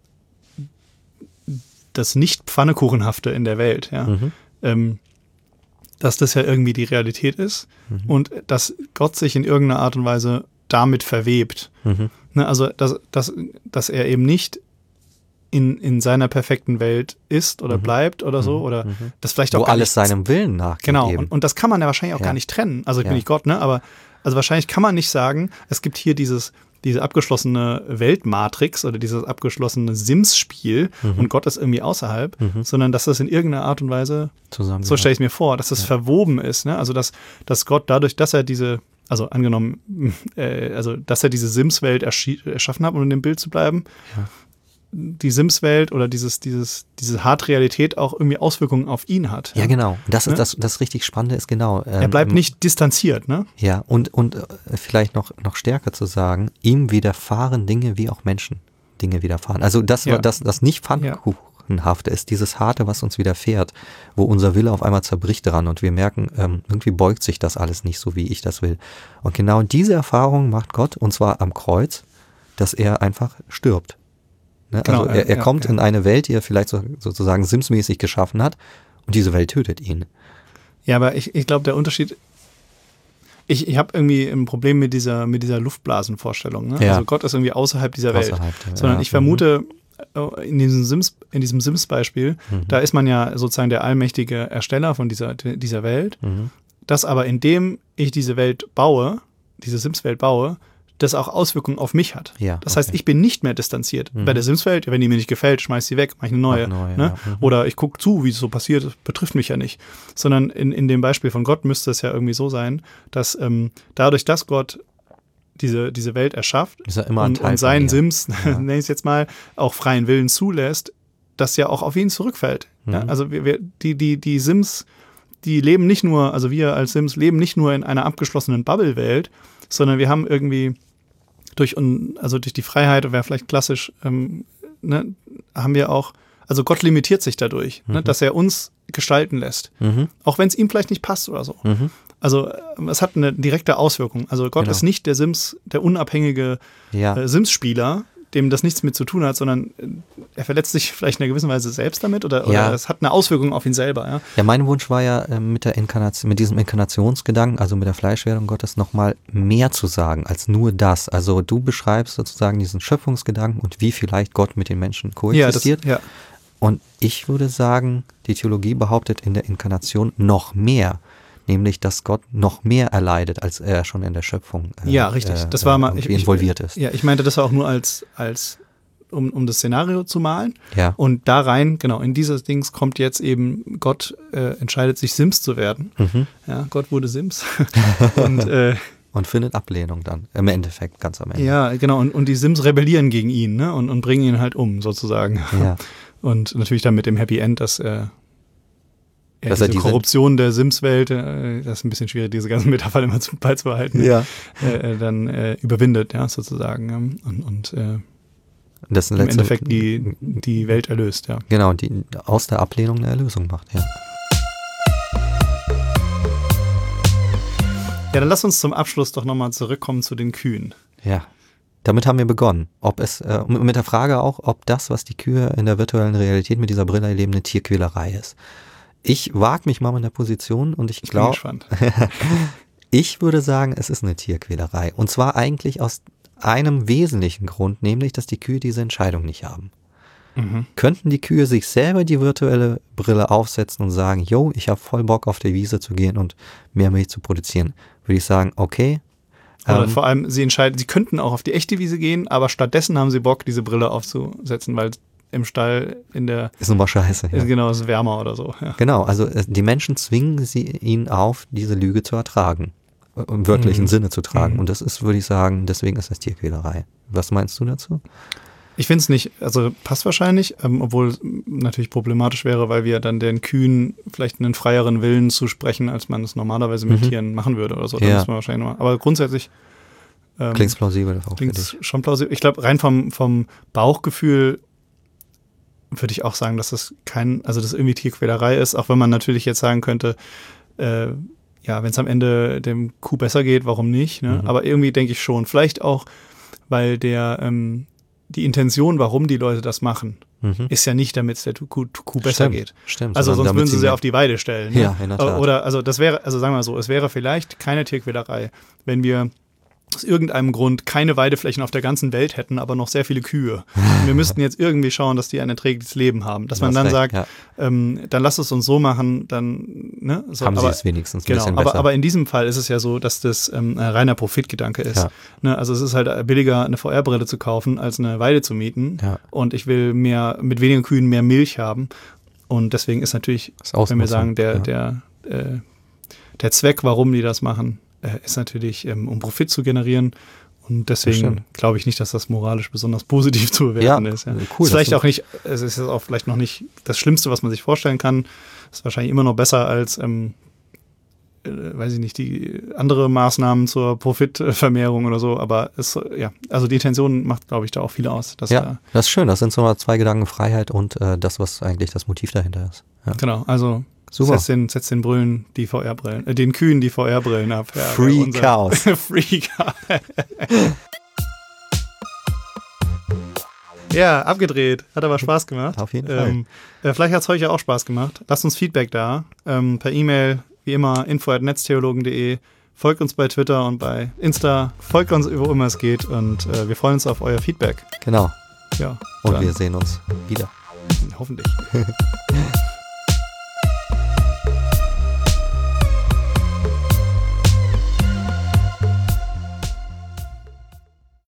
das Nicht-Pfannekuchenhafte in der Welt, ja. Mhm. Ähm, dass das ja irgendwie die Realität ist mhm. und dass Gott sich in irgendeiner Art und Weise damit verwebt. Mhm. Ne, also, dass, dass, dass er eben nicht in, in seiner perfekten Welt ist oder Mhm. bleibt oder so, Mhm. oder Mhm. das vielleicht auch Wo gar alles nicht, seinem Willen nachgeht. genau, eben. und, und das kann man ja wahrscheinlich auch Ja. gar nicht trennen. Also ich Ja. bin nicht Gott, ne? Aber also wahrscheinlich kann man nicht sagen, es gibt hier dieses, diese abgeschlossene Weltmatrix oder dieses abgeschlossene Sims-Spiel Mhm. und Gott ist irgendwie außerhalb, Mhm. sondern dass das in irgendeiner Art und Weise, Zusammen. so stelle ich es mir vor, dass das Ja. verwoben ist, ne? Also dass, dass Gott dadurch, dass er diese, also angenommen, äh, also dass er diese Sims-Welt erschi- erschaffen hat, um in dem Bild zu bleiben, Ja. die Sims-Welt oder dieses, dieses, diese Hard-Realität auch irgendwie Auswirkungen auf ihn hat. Ja, genau. Und das ist Ne? das, das richtig Spannende ist genau. Er ähm, bleibt nicht distanziert, ne? Ja, und, und äh, vielleicht noch, noch stärker zu sagen, ihm widerfahren Dinge, wie auch Menschen Dinge widerfahren. Also das, Ja. das, das nicht Pfannkuchenhafte ist, dieses Harte, was uns widerfährt, wo unser Wille auf einmal zerbricht dran und wir merken, ähm, irgendwie beugt sich das alles nicht so, wie ich das will. Und genau diese Erfahrung macht Gott, und zwar am Kreuz, dass er einfach stirbt. Ne? Genau, also er, er ja, kommt ja. in eine Welt, die er vielleicht so, sozusagen Sims-mäßig geschaffen hat, und diese Welt tötet ihn. Ja, aber ich, ich glaube, der Unterschied, ich, ich habe irgendwie ein Problem mit dieser, mit dieser Luftblasenvorstellung. Ne? Ja. Also Gott ist irgendwie außerhalb dieser Welt. Außerhalb der- Sondern ja. ich vermute, äh, in diesem Sims, in diesem Sims-Beispiel, Mhm. da ist man ja sozusagen der allmächtige Ersteller von dieser, dieser Welt. Mhm. Dass aber indem ich diese Welt baue, diese Sims-Welt baue, das auch Auswirkungen auf mich hat. Ja, das heißt, okay. ich bin nicht mehr distanziert. Mhm. Bei der Sims-Welt, wenn die mir nicht gefällt, schmeiß sie weg, mach ich eine neue. Mach neue, ne? ja. Mhm. Oder ich gucke zu, wie es so passiert, das betrifft mich ja nicht. Sondern in, in dem Beispiel von Gott müsste es ja irgendwie so sein, dass ähm, dadurch, dass Gott diese, diese Welt erschafft Ist er immer ein und, Teil und von seinen mir. Sims, Ja. nenne ich es jetzt mal, auch freien Willen zulässt, das ja auch auf ihn zurückfällt. Ja? Mhm. Also wir, wir, die, die, die Sims, die leben nicht nur, also wir als Sims leben nicht nur in einer abgeschlossenen Bubble-Welt, sondern wir haben irgendwie durch, un- also durch die Freiheit, wäre vielleicht klassisch, ähm, ne, haben wir auch, also Gott limitiert sich dadurch, ne, Mhm. dass er uns gestalten lässt. Mhm. Auch wenn es ihm vielleicht nicht passt oder so. Mhm. Also ähm, es hat eine direkte Auswirkung. Also Gott Genau. ist nicht der Sims, der unabhängige Ja. äh, Sims-Spieler, dem das nichts mit zu tun hat, sondern äh, er verletzt sich vielleicht in einer gewissen Weise selbst damit oder, Ja. oder es hat eine Auswirkung auf ihn selber. Ja? Ja, mein Wunsch war ja äh, mit der Inkarnation, mit diesem Inkarnationsgedanken, also mit der Fleischwerdung Gottes, nochmal mehr zu sagen als nur das. Also du beschreibst sozusagen diesen Schöpfungsgedanken und wie vielleicht Gott mit den Menschen Ja, das, koexistiert. ja. Und ich würde sagen, die Theologie behauptet in der Inkarnation noch mehr, nämlich dass Gott noch mehr erleidet, als er schon in der Schöpfung äh, Ja, richtig. äh, Das war mal- irgendwie ich- ich- involviert ist. Ja, ich meinte das auch nur als, als um, um das Szenario zu malen. Ja. Und da rein, genau, in dieses Dings kommt jetzt eben, Gott äh, entscheidet sich, Sims zu werden. Mhm. Ja, Gott wurde Sims. und äh, Und findet Ablehnung dann, im Endeffekt, ganz am Ende. ja, genau, und, und die Sims rebellieren gegen ihn, ne? Und, und bringen ihn halt um, sozusagen. Ja. Und natürlich dann mit dem Happy End, dass er ja, Dass diese er diese- Korruption der Sims-Welt, äh, das ist ein bisschen schwierig, diese ganzen Metaphern immer zu, beizubehalten, Ja. äh, äh, dann äh, überwindet, ja, sozusagen. ähm, Und, und äh, Das im letzte- Endeffekt die, die Welt erlöst, ja. Genau, die aus der Ablehnung eine Erlösung macht, ja. Ja, dann lass uns zum Abschluss doch nochmal zurückkommen zu den Kühen. Ja. Damit haben wir begonnen. Ob es, äh, mit der Frage auch, ob das, was die Kühe in der virtuellen Realität mit dieser Brille erleben, eine Tierquälerei ist. Ich wage mich mal in der Position und ich Ich bin glaube, gespannt. ich würde sagen, es ist eine Tierquälerei. Und zwar eigentlich aus einem wesentlichen Grund, nämlich, dass die Kühe diese Entscheidung nicht haben. Mhm. Könnten die Kühe sich selber die virtuelle Brille aufsetzen und sagen, yo, ich habe voll Bock auf die Wiese zu gehen und mehr Milch zu produzieren, würde ich sagen, okay. Oder ähm, vor allem, sie entscheiden, sie könnten auch auf die echte Wiese gehen, aber stattdessen haben sie Bock, diese Brille aufzusetzen, weil im Stall in der, ist nun mal scheiße. Ja. ist genau, es ist wärmer oder so. Ja. Genau, also äh, die Menschen zwingen sie ihn auf, diese Lüge zu ertragen, äh, im wörtlichen Mhm. Sinne zu tragen. Mhm. Und das ist, würde ich sagen, deswegen ist das Tierquälerei. Was meinst du dazu? Ich finde es nicht, also passt wahrscheinlich, ähm, obwohl es natürlich problematisch wäre, weil wir dann den Kühen vielleicht einen freieren Willen zusprechen, als man es normalerweise mit Mhm. Tieren machen würde oder so. Da Ja. muss man wahrscheinlich noch, aber grundsätzlich ähm, Klingt plausibel auch für klingt dich. schon plausibel. Ich glaube, rein vom, vom Bauchgefühl würde ich auch sagen, dass das kein, also das irgendwie Tierquälerei ist, auch wenn man natürlich jetzt sagen könnte, äh, ja, wenn es am Ende dem Kuh besser geht, warum nicht? Ne? Mhm. Aber irgendwie denke ich schon, vielleicht auch, weil der ähm, die Intention, warum die Leute das machen, Mhm. ist ja nicht, damit es der Kuh, Kuh besser Stimmt, geht. Stimmt. Also sondern sonst damit würden sie sie mehr- auf die Weide stellen. Ne? Ja, in der Tat. Oder, also das wäre, also sagen wir mal so, es wäre vielleicht keine Tierquälerei, wenn wir aus irgendeinem Grund keine Weideflächen auf der ganzen Welt hätten, aber noch sehr viele Kühe. Und wir müssten jetzt irgendwie schauen, dass die ein erträgliches Leben haben. Dass man dann recht, sagt, ja. ähm, dann lass es uns so machen, dann ne, so, haben aber, sie es wenigstens ein genau, bisschen aber, besser. aber in diesem Fall ist es ja so, dass das ähm, ein reiner Profitgedanke ist. Ja. Ne, also es ist halt billiger, eine V R-Brille zu kaufen, als eine Weide zu mieten. Ja. Und ich will mehr mit weniger Kühen mehr Milch haben. Und deswegen ist natürlich, das wenn wir sagen, der, ja. der, äh, der Zweck, warum die das machen, äh, ist natürlich, ähm, um Profit zu generieren. Und deswegen glaube ich nicht, dass das moralisch besonders positiv zu bewerten ja, ist. Ja. Cool, ist vielleicht auch nicht, es ist auch vielleicht noch nicht das Schlimmste, was man sich vorstellen kann. Ist wahrscheinlich immer noch besser als, ähm, äh, weiß ich nicht, die andere Maßnahmen zur Profitvermehrung oder so. Aber es, ja, also die Intention macht, glaube ich, da auch viel aus. Dass ja, da, das ist schön. Das sind so mal zwei Gedanken: Freiheit und äh, das, was eigentlich das Motiv dahinter ist. Ja. Genau, also super. Setz den, setz den Brillen die V R-Brillen, äh, den Kühen die V R-Brillen ab. Ja, Free unser, Cows. Free Cows. Ja, abgedreht. Hat aber Spaß gemacht. Auf jeden ähm, Fall. Äh, vielleicht hat es euch ja auch Spaß gemacht. Lasst uns Feedback da. Ähm, per E-Mail, wie immer, info at netztheologen punkt de. Folgt uns bei Twitter und bei Insta. Folgt uns, wo immer es geht. Und äh, wir freuen uns auf euer Feedback. Genau. Ja. Und wir sehen uns wieder. Hoffentlich.